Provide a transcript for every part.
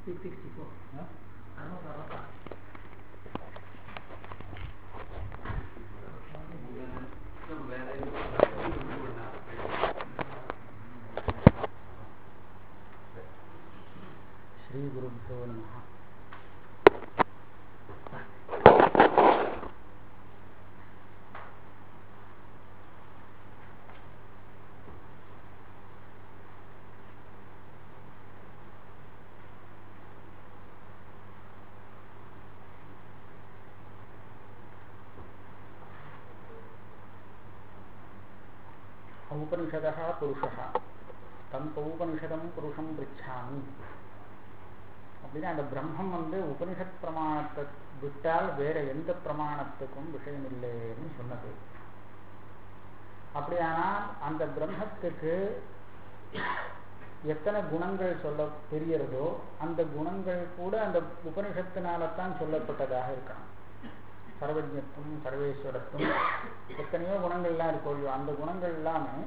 664. श्री गुरुभ्यो नमः. उपनिषदः पुरुषः தம் உபனிஷதம் புருஷம் பிரிச்சாமி அப்படின்னா அந்த பிரம்மம் உபனிஷத் பிரமாணத்தை விட்டால் வேற எந்த பிரமாணத்துக்கும் விஷயம் இல்லைன்னு சொன்னது. அப்படியானால் அந்த பிரம்மத்துக்கு எத்தனை குணங்கள் சொல்ல தெரியறதோ அந்த குணங்கள் கூட அந்த உபனிஷத்தினால்தான் சொல்லப்பட்டதாக இருக்கலாம். சர்வஜத்துவம் சர்வேஸ்வரத்துவம் எத்தனையோ குணங்கள்லாம் இருக்கோ அந்த குணங்கள் எல்லாமே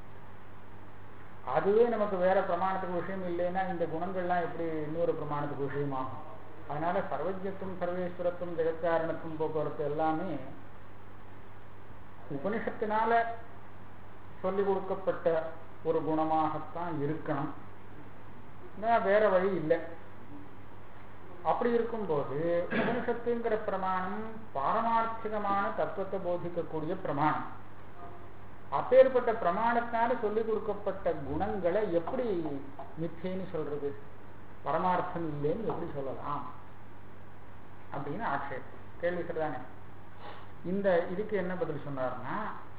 அதுவே நமக்கு வேற பிரமாணத்துக்கு விஷயம் இல்லைன்னா இந்த குணங்கள்லாம் எப்படி இன்னொரு பிரமாணத்துக்கு விஷயமாகும்? அதனால சர்வஜத்துவம் சர்வேஸ்வரத்துவம் ஜெகத்காரணத்துவம் போக்குவரத்து எல்லாமே உபனிஷத்தினால சொல்லிக் கொடுக்கப்பட்ட ஒரு குணமாகத்தான் இருக்கணும், வேற வழி இல்லை. அப்படி இருக்கும்போது உபனிஷத்துங்கிற பிரமாணம் பாரமார்த்திகமான தத்துவத்தை போதிக்கக்கூடிய பிரமாணம். அப்பேற்பட்ட பிரமாணத்தினால சொல்லிக் கொடுக்கப்பட்ட குணங்களை எப்படி மிச்சைன்னு சொல்றது? பரமார்த்தம் இல்லைன்னு எப்படி சொல்லலாம் அப்படின்னு ஆட்சேபம் கேள்வி சரிதானே. இந்த இதுக்கு என்ன பதில் சொன்னார்னா,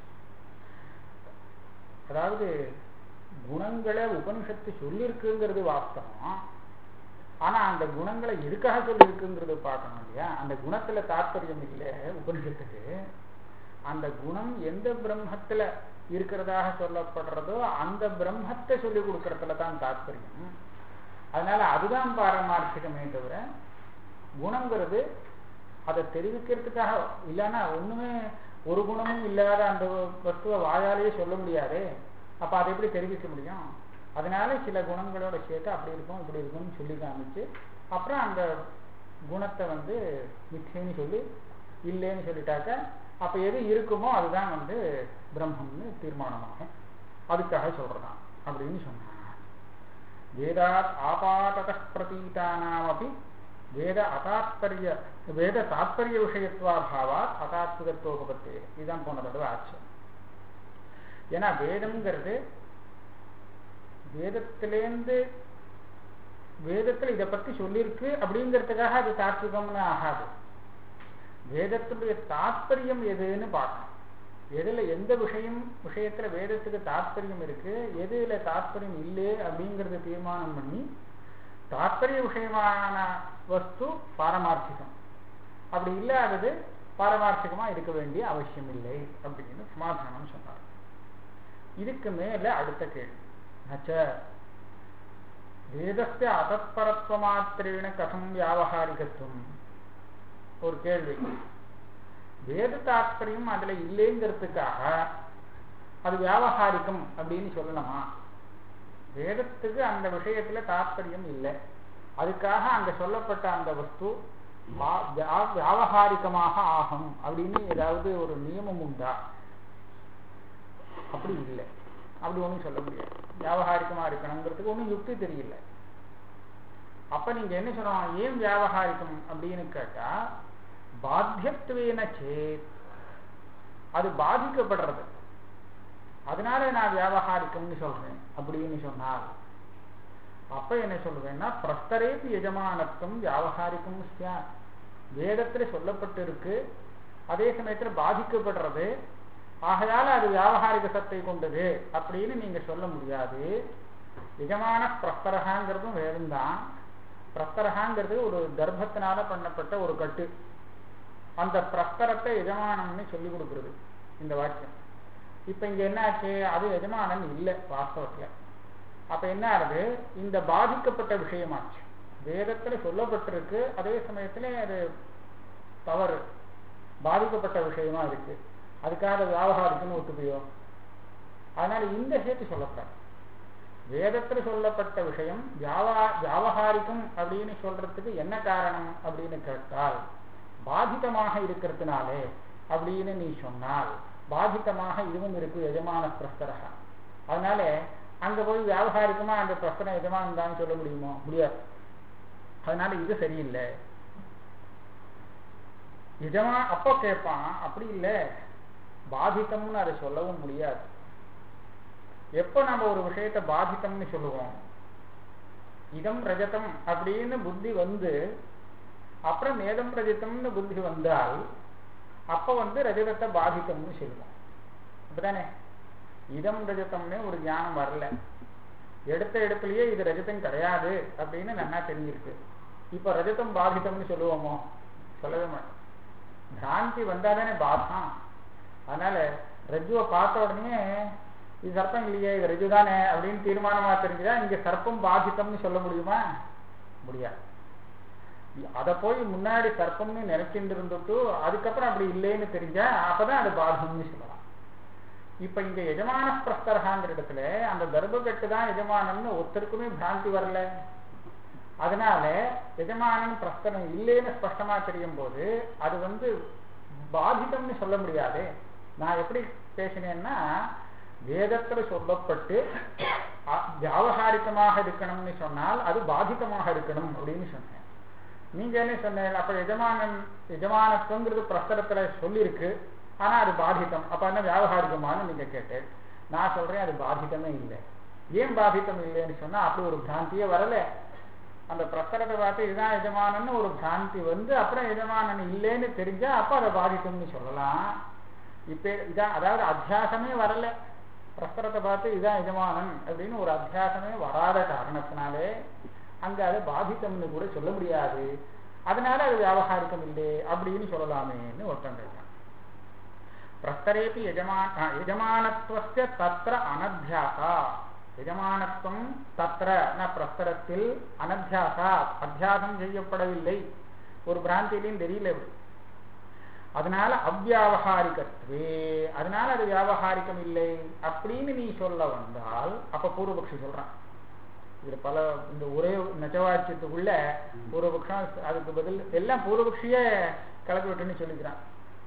அதாவது குணங்களை உபனிஷத்து சொல்லியிருக்குங்கிறது வாஸ்தவம். ஆனா அந்த குணங்களை எதுக்காக சொல்லியிருக்குங்கிறது பார்க்கணும் இல்லையா? அந்த குணத்துல தாற்பயம் இல்லை உபனிஷத்துக்கு. அந்த குணம் எந்த பிரம்மத்துல இருக்கிறதாக சொல்லப்படுறதோ அந்த பிரம்மத்தை சொல்லிக் கொடுக்கறதுல தான் தாற்பயம். அதனால அதுதான் பாரமார்த்திகமே தவிர குணங்கிறது அதை தெரிவிக்கிறதுக்காக இல்லைன்னா ஒண்ணுமே ஒரு குணமும் இல்லாத அந்த வஸ்துவை வாயாலேயே சொல்ல முடியாதே. அப்ப அதை எப்படி தெரிவிக்க முடியும்? அதனால சில குணங்களோட சேர்த்து அப்படி இருக்கும் இப்படி இருக்கும்னு சொல்லி காமிச்சு அப்புறம் அந்த குணத்தை மிச்சைன்னு சொல்லி இல்லைன்னு சொல்லிட்டாக்க அப்ப எது இருக்குமோ அதுதான் பிரம்மம்னு தீர்மானமாகும். அதுக்காக சொல்றதான் அப்படின்னு சொன்னாங்க. வேதாத் ஆபாதத பிரதீதானாம் அப்படி வேத தாத்பரிய விஷயத்வாபாவாத் அதாத்மிகத்துவபத்தே. இதுதான் போன தடவை ஆச்சு. ஏன்னா வேதம்ங்கிறது வேதத்துல இதை பத்தி சொல்லியிருக்கு அப்படிங்கிறதுக்காக அது தாத்விகம்னு ஆகாது. வேதத்துடைய தாத்பரியம் எதுன்னு பார்க்கணும். எதுல எந்த விஷயத்துல வேதத்துக்கு தாத்பரியம் இருக்கு, எதுல தாத்பரியம் இல்லை அப்படிங்கறது தீர்மானம் பண்ணி தாத்பரிய விஷயமான வஸ்து பாரமார்த்திகம், அப்படி இல்லாதது பாரமார்த்திகமா இருக்க வேண்டிய அவசியம் இல்லை அப்படின்னு சமாதானம் சொன்னார். இதுக்கு மேல அடுத்த கேள்வி, வேதஸ்ய அதத்பரத்வ மாத்திரேன கதம் வியாவகாரிகத்துவம். ஒரு கேள்வி, வேத தாத்பரியம் அதுல இல்லைங்கிறதுக்காக அது வியாவகாரிகம் அப்படின்னு சொல்லணுமா? வேதத்துக்கு அந்த விஷயத்துல தாத்பரியம் இல்லை, அதுக்காக அங்க சொல்லப்பட்ட அந்த வஸ்து வியாவகாரிகமாக ஆகும் அப்படின்னு ஏதாவது ஒரு நியமம் உண்டா? அப்படி இல்லை, அப்படி ஒன்றும் சொல்ல முடியாது. வியாவகாரிகமா இருக்கணுங்கிறதுக்கு ஒன்றும் யுக்தி தெரியல. அப்ப நீங்க என்ன சொல்லணும்? ஏன் வியாவகாரிகம் அப்படின்னு கேட்டா, பாத்தியத்துவேன சேத், அது பாதிக்கப்படுறது, அதனால நான் வியாவகாரிக்கம்னு சொல்றேன் அப்படின்னு சொன்னால் அப்ப என்ன சொல்லுவேன்னா, பிரஸ்தரேபி எஜமானத்துவம் வியாவகாரிக்கம் ஸ்யாத். வேதத்துல சொல்லப்பட்டு இருக்கு, அதே சமயத்துல பாதிக்கப்படுறது, ஆகையால அது வியாவகாரிக சத்தை கொண்டது அப்படின்னு நீங்க சொல்ல முடியாது. எஜமான பிரஸ்தரகாங்கிறதும் வேதம்தான். பிரஸ்தரகாங்கிறது ஒரு தர்ப்பத்தினால பண்ணப்பட்ட ஒரு கட்டு. அந்த பிரஸ்தரத்தை எஜமானம்னு சொல்லி கொடுக்கிறது இந்த வாக்கியம். இப்ப இங்க என்ன ஆச்சு? அது எஜமானன் இல்லை வாஸ்தவத்துல. அப்ப என்ன ஆகுது? இந்த பாதிக்கப்பட்ட விஷயமாச்சு. வேதத்துல சொல்லப்பட்டிருக்கு, அதே சமயத்துல அது தவறு, பாதிக்கப்பட்ட விஷயமா இருக்கு, அதுக்காக வியாவகாரிக்குன்னு ஒத்துப்பையோ? அதனால இந்த சேர்த்து சொல்லப்படாது. வேதத்தில் சொல்லப்பட்ட விஷயம் வியாவகாரிகம் அப்படின்னு சொல்றதுக்கு என்ன காரணம் அப்படின்னு கேட்டால் பாதிதமாக இருக்கிறதுனாலே அப்படின்னு நீ சொன்னால் பாதிதமாக இதுவும் இருக்கு எஜமான பிரஸ்தரக. அதனால அங்க போய் வியாவகாரிகமா அந்த பிரஸ்தரம் எஜமானம் தான் சொல்ல முடியுமோ? முடியாது. அதனால இது சரியில்லை. அப்போ கேட்பான், அப்படி இல்லை, பாதித்தம்னு அதை சொல்லவும் முடியாது. எப்போ நம்ம ஒரு விஷயத்தை பாதித்தம்னு சொல்லுவோம், இதம் ரஜதம் அப்படின்னு புத்தி வந்து அப்புறம் நேதம் ரஜதம்னு புத்தி வந்தால் அப்ப ரஜதத்தை பாதித்தம்னு சொல்லுவோம். அப்படிதானே? இதம் ரஜதம்னு ஒரு ஞானம் வரல, எடுத்த எடுப்புலயே இது ரஜதம் கிடையாது அப்படின்னு நல்லா தெரிஞ்சிருக்கு. இப்ப ரஜதம் பாதித்தம்னு சொல்லுவோமோ? சொல்லவே மாட்டோம். பிராந்தி வந்தாதானே பாதம். அதனால ரஜுவை பார்த்த உடனே இது சர்ப்பம் இல்லையே, இது ரஜு தானே அப்படின்னு தீர்மானமா தெரிஞ்சுதா இங்க சர்ப்பம் பாதித்தம்னு சொல்ல முடியுமா? முடியாது. அதை போய் முன்னாடி சர்ப்பம்னு நினைச்சுட்டு இருந்துட்டு அதுக்கப்புறம் அப்படி இல்லைன்னு தெரிஞ்சா அப்பதான் அது பாதம்னு சொல்லலாம். இப்ப இங்க எஜமான பிரஸ்தரகாங்கிற இடத்துல அந்த கர்ப்பகட்டு தான் எஜமானன்னு ஒருத்தருக்குமே பிராந்தி வரல. அதனால எஜமானன் பிரஸ்தரம் இல்லைன்னு ஸ்பஷ்டமா தெரியும் போது அது பாதிதம்னு சொல்ல முடியாது. நான் எப்படி பேசினேன்னா, வேதத்துல சொல்லப்பட்டு வியாவகாரிகமாக இருக்கணும்னு சொன்னால் அது பாதிதமாக இருக்கணும் அப்படின்னு சொன்னேன். நீங்க என்ன சொன்னேன்? அப்ப எஜமானத்துவங்கிறது பிரஸ்தரத்துல சொல்லியிருக்கு, ஆனா அது பாதிதம், அப்ப என்ன வியாவகாரிகமானு நீங்க கேட்டேன். நான் சொல்றேன் அது பாதிதமே இல்லை. ஏன் பாதிதம் இல்லைன்னு சொன்னா அப்படி ஒரு பிராந்தியே வரல. அந்த பிரஸ்தரத்தை பார்த்து இதுதான் எஜமானன்னு ஒரு பிராந்தி அப்புறம் எஜமானன் இல்லைன்னு தெரிஞ்சா அப்ப அதை பாதித்தம்னு சொல்லலாம். இப்ப இதான், அதாவது அத்தியாசமே வரல. பிரஸ்தரத்தை பார்த்து இதுதான் எஜமானன் அப்படின்னு ஒரு அத்தியாசமே வராத காரணத்தினாலே அங்க அதை பாதித்தம்னு கூட சொல்ல முடியாது. அதனால அது வியாவகாரிகம் இல்லை அப்படின்னு சொல்லலாமேன்னு ஒருத்தன் கேட்டான். பிரஸ்தரேபி எஜமானத்துவஸ்ய தத்ர அனத்தியாசா. எஜமானத்துவம் தத்ர பிரஸ்தரத்தில் அனத்தியாசா, அத்தியாசம் செய்யப்படவில்லை, ஒரு பிராந்தியிலையும் தெரியல. அதனால அவ்வியாவகாரிகத்துவே, அதனால அது வியாவகாரிகம் இல்லை அப்படின்னு நீ சொல்ல வந்தால் அப்ப பூர்வபக்ஷி சொல்றான். இது பல இந்த ஒரே நெஜவாக்கியத்துக்குள்ள பூர்வபக்ஷம் அதுக்கு பதில் எல்லாம் பூர்வபக்ஷியே கலக்கி விட்டுன்னு சொல்லிக்கிறான்.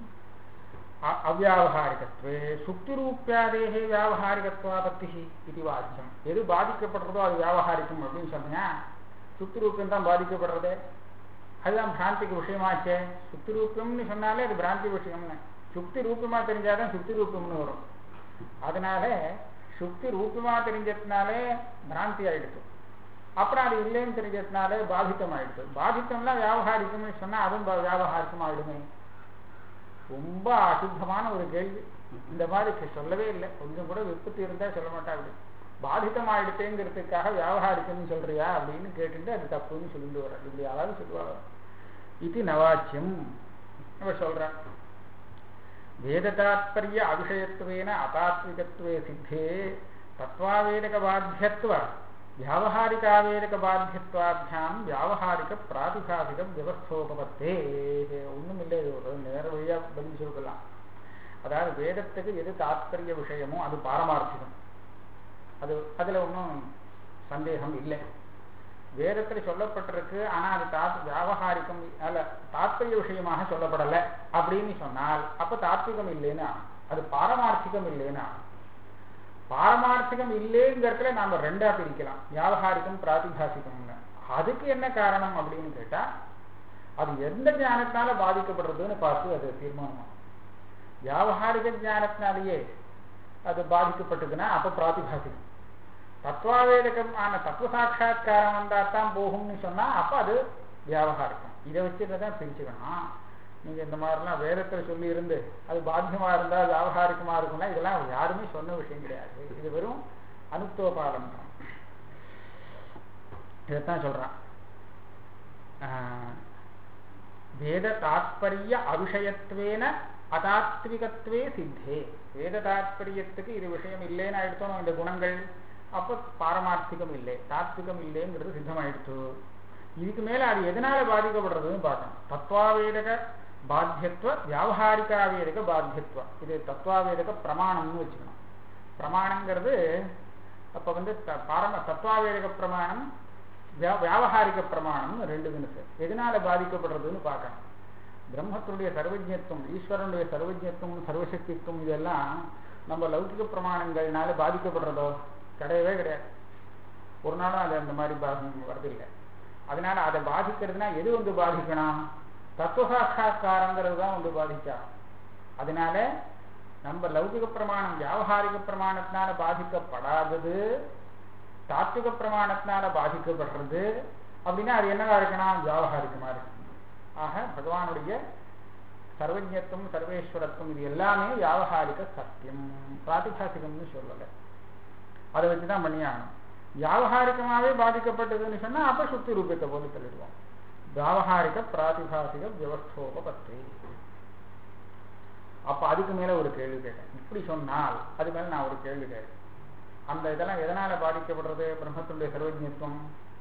அவ்வியாவகாரிகத்துவே சுக்தி ரூபியாதேகே வியாவகாரிகத்வாபத்தி இது வாக்கியம். எது பாதிக்கப்படுறதோ அது வியாவகாரிகம் அப்படின்னு சொன்னா சுக்தி ரூபியம் தான் பாதிக்கப்படுறது. அதுதான் பிராந்திக்கு விஷயமாச்சே. சுக்தி ரூபியம்னு சொன்னாலே அது பிராந்தி விஷயம்னு. சுக்தி ரூபமா தெரிஞ்சாதான் சுக்தி ரூபம்னு வரும். அதனால சுக்தி ரூபமா தெரிஞ்சதுனாலே பிராந்தி ஆயிடுச்சு, அப்புறம் அது இல்லைன்னு தெரிஞ்சதுனாலே பாதித்தம் ஆயிடுச்சு. பாதித்தம்லாம் வியாவகாரிக்கம்னு சொன்னா அதுவும் வியாவகாரிக்கம் ஆயிடுமே. ரொம்ப அசுத்தமான ஒரு கேள்வி. இந்த மாதிரி சொல்லவே இல்லை. கொஞ்சம் கூட விற்பத்தி இருந்தா சொல்ல மாட்டாங்க. பாதித்தம் ஆயிடுச்சேங்கிறதுக்காக வியாவகாரிக்கம்னு சொல்றியா அப்படின்னு கேட்டுட்டு அது தப்புன்னு சொல்லிட்டு வர இப்படி யாராவது சொல்லுவாங்க. இது நவாச்சியம் சொல்ற. வேத தாத்பரிய அவிஷயத்துவேன அதாத்விகத்துவே சித்தே தத்வாவேதக பாத்தியத்துவ வியாவகாரிகாவேதக பாத்தியத்வாபியாம் வியாவகாரிக பிராதிபாசிக வியவஸ்தோபத்தே. ஒண்ணும் இல்லை, ஒரு நேர வழியா பதில் சொல்லலாம். அதாவது வேதத்துக்கு எது தாத்பரிய விஷயமோ அது பாரமார்த்திகம், அதுல ஒன்றும் சந்தேகம் இல்லை. வேதத்தில் சொல்லப்பட்டிருக்கு, ஆனா அது வியாவகாரிகம் அல்ல, தாத்பரிய விஷயமாக சொல்லப்படலை அப்படின்னு சொன்னால் அப்ப தாத்விகம் இல்லைன்னு, அது பாரமார்த்திகம் இல்லைன்னு. பாரமார்த்திகம் இல்லைங்கிறதுல நாம ரெண்டா பிரிக்கலாம், வியாவகாரிகம் பிராதிபாசிகம்னு. அதுக்கு என்ன காரணம் அப்படின்னு கேட்டா அது எந்த ஞானத்தினால பாதிக்கப்படுறதுன்னு பார்த்து அது தீர்மானம். வியாவகாரிக ஞானத்தினாலேயே அது பாதிக்கப்பட்டதுன்னா அப்ப பிராதிபாசிகம். தத்துவாவேதகம் ஆன தத்துவ சாட்சா்காரம் வந்தாத்தான் போகும்னு சொன்னா அப்ப அது வியாவகாரிகம். இதை வச்சுதான் பிரிச்சுக்கணும். நீங்க இந்த மாதிரிலாம் வேதத்தில் சொல்லி இருந்து அது பாத்தியமா இருந்தா வியாவகாரிகமா இருக்கும்னா இதெல்லாம் யாருமே சொன்ன விஷயம் கிடையாது. இது வெறும் அனுப்தோபாலம் தான். இதைத்தான் சொல்றான். வேத தாத்பரிய அவிஷயத்துவேன அதாத்விகத்துவே சித்தே. வேத தாத்பரியத்துக்கு இது விஷயம் இல்லைன்னு ஆயிடுத்தோம் இந்த குணங்கள், அப்ப பாரமார்த்திகம் இல்லை, தாத்விகம் இல்லைங்கிறது சித்தமாயிடுச்சு. இதுக்கு மேல அது எதனால பாதிக்கப்படுறதுன்னு பார்க்கணும். தத்வாவேதக பாத்தியத்துவ வியாவகாரிகாவேதக பாத்தியத்துவ. இது தத்வாவேதக பிரமாணம்னு வச்சுக்கணும். பிரமாணங்கிறது அப்போ வந்து தத்துவாவேதக பிரமாணம் வியாவகாரிக பிரமாணம் ரெண்டு தினசு எதனால பாதிக்கப்படுறதுன்னு பார்க்கணும். பிரம்மத்தினுடைய சர்வஜத்துவம், ஈஸ்வரனுடைய சர்வஜத்துவம், சர்வசக்தித்துவம் இதெல்லாம் நம்ம லௌகிக பிரமாணங்கள்னால பாதிக்கப்படுறதோ கிடையவே கிடையாது. ஒரு நாளும் அது அந்த மாதிரி வரதில்லை. அதனால அதை பாதிக்கிறதுனா எது வந்து பாதிக்கணும்? தத்துவசாட்சா்காரங்கிறது தான் வந்து பாதிச்சா. அதனால நம்ம லௌகிக பிரமாணம் வியாவகாரிக பிரமாணத்தினால பாதிக்கப்படாதது தாத்விக பிரமாணத்தினால பாதிக்கப்படுறது அப்படின்னா அது என்னவா இருக்கணும்? வியாவகாரிகமா இருக்கு. ஆக பகவானுடைய சர்வஜத்துவம் சர்வேஸ்வரத்துவம் இது எல்லாமே வியாவகாரிக சத்தியம், பிராதிபாசிகம்னு சொல்லலை. அதை வச்சுதான் பண்ணியாகணும். வியாவகாரிகமாவே பாதிக்கப்பட்டதுன்னு சொன்னா அப்ப சுத்தி ரூபத்தை போல சொல்லிடுவோம். வியாவகாரிக பிராதிபாசிக வியவஸ்தோபத்தி. அப்ப அதுக்கு மேல ஒரு கேள்வி கேட்டேன். இப்படி சொன்னால் அது மேல நான் ஒரு கேள்வி கேட்டேன். அந்த இதெல்லாம் எதனால பாதிக்கப்படுறது? பிரம்மத்துடைய சர்வஜத்துவம்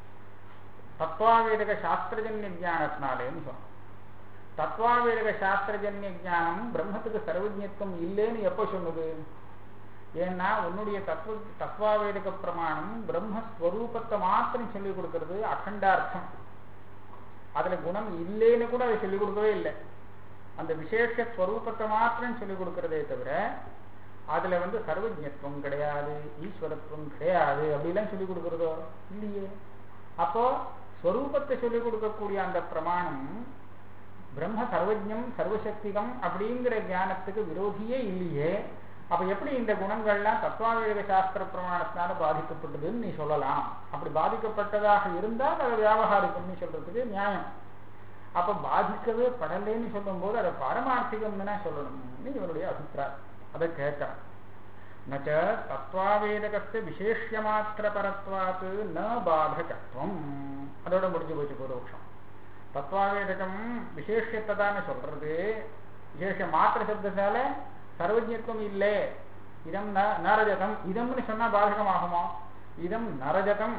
தத்வாவேதக சாஸ்திரஜன்ய ஜானத்தினாலேன்னு சொன்னோம். தத்வாவேதக சாஸ்திரஜன்ய ஜானம் பிரம்மத்துக்கு சர்வஜத்துவம் இல்லைன்னு எப்ப சொன்னது? ஏன்னா உன்னுடைய தத்வாவேதக பிரமாணம் பிரம்மஸ்வரூபத்தை மாத்திரம் சொல்லிக் கொடுக்கறது அகண்டார்த்தம். அதுல குணம் இல்லைன்னு கூட அதை சொல்லிக் கொடுக்கவே இல்லை. அந்த விசேஷ ஸ்வரூபத்தை மாத்திரம் சொல்லிக் கொடுக்கறதே தவிர அதுல வந்து சர்வஜத்துவம் கிடையாது, ஈஸ்வரத்துவம் கிடையாது அப்படிலாம் சொல்லிக் கொடுக்கறதோ இல்லையே. அப்போ ஸ்வரூபத்தை சொல்லிக் கொடுக்கக்கூடிய அந்த பிரமாணம் பிரம்ம சர்வஜம் சர்வசக்திகம் அப்படிங்கிற ஞானத்துக்கு விரோதியே இல்லையே. அப்ப எப்படி இந்த குணங்கள்லாம் தத்துவாவேத சாஸ்திர பிரமாணத்தினால பாதிக்கப்பட்டதுன்னு நீ சொல்லலாம்? அப்படி பாதிக்கப்பட்டதாக இருந்தால் அதை வியாவகாரிகம்னு சொல்றதுக்கு நியாயம். அப்ப பாதிக்கவே படலைன்னு சொல்லும் போது அதை பாரமார்த்திகம்னா சொல்லணும்னு இவருடைய அபிப்பிராயம். அதை கேட்கலாம். நச்ச தத்வாவேதகஸ்ய விசேஷ்ய மாத்திர பரத்வாத்து ந பாதகத்துவம். அதோட முடிஞ்சு போச்சு பூர்வபக்ஷம். தத்வாவேதகம் விசேஷத்தை தானே சொல்றது. விசேஷ மாத்திர சப்தத்தால சர்வஜத்துவம் இல்லை. இதம் நரஜதம், இதம்னு சொன்னா பாதகமாகுமோ? இதம் நரஜதம்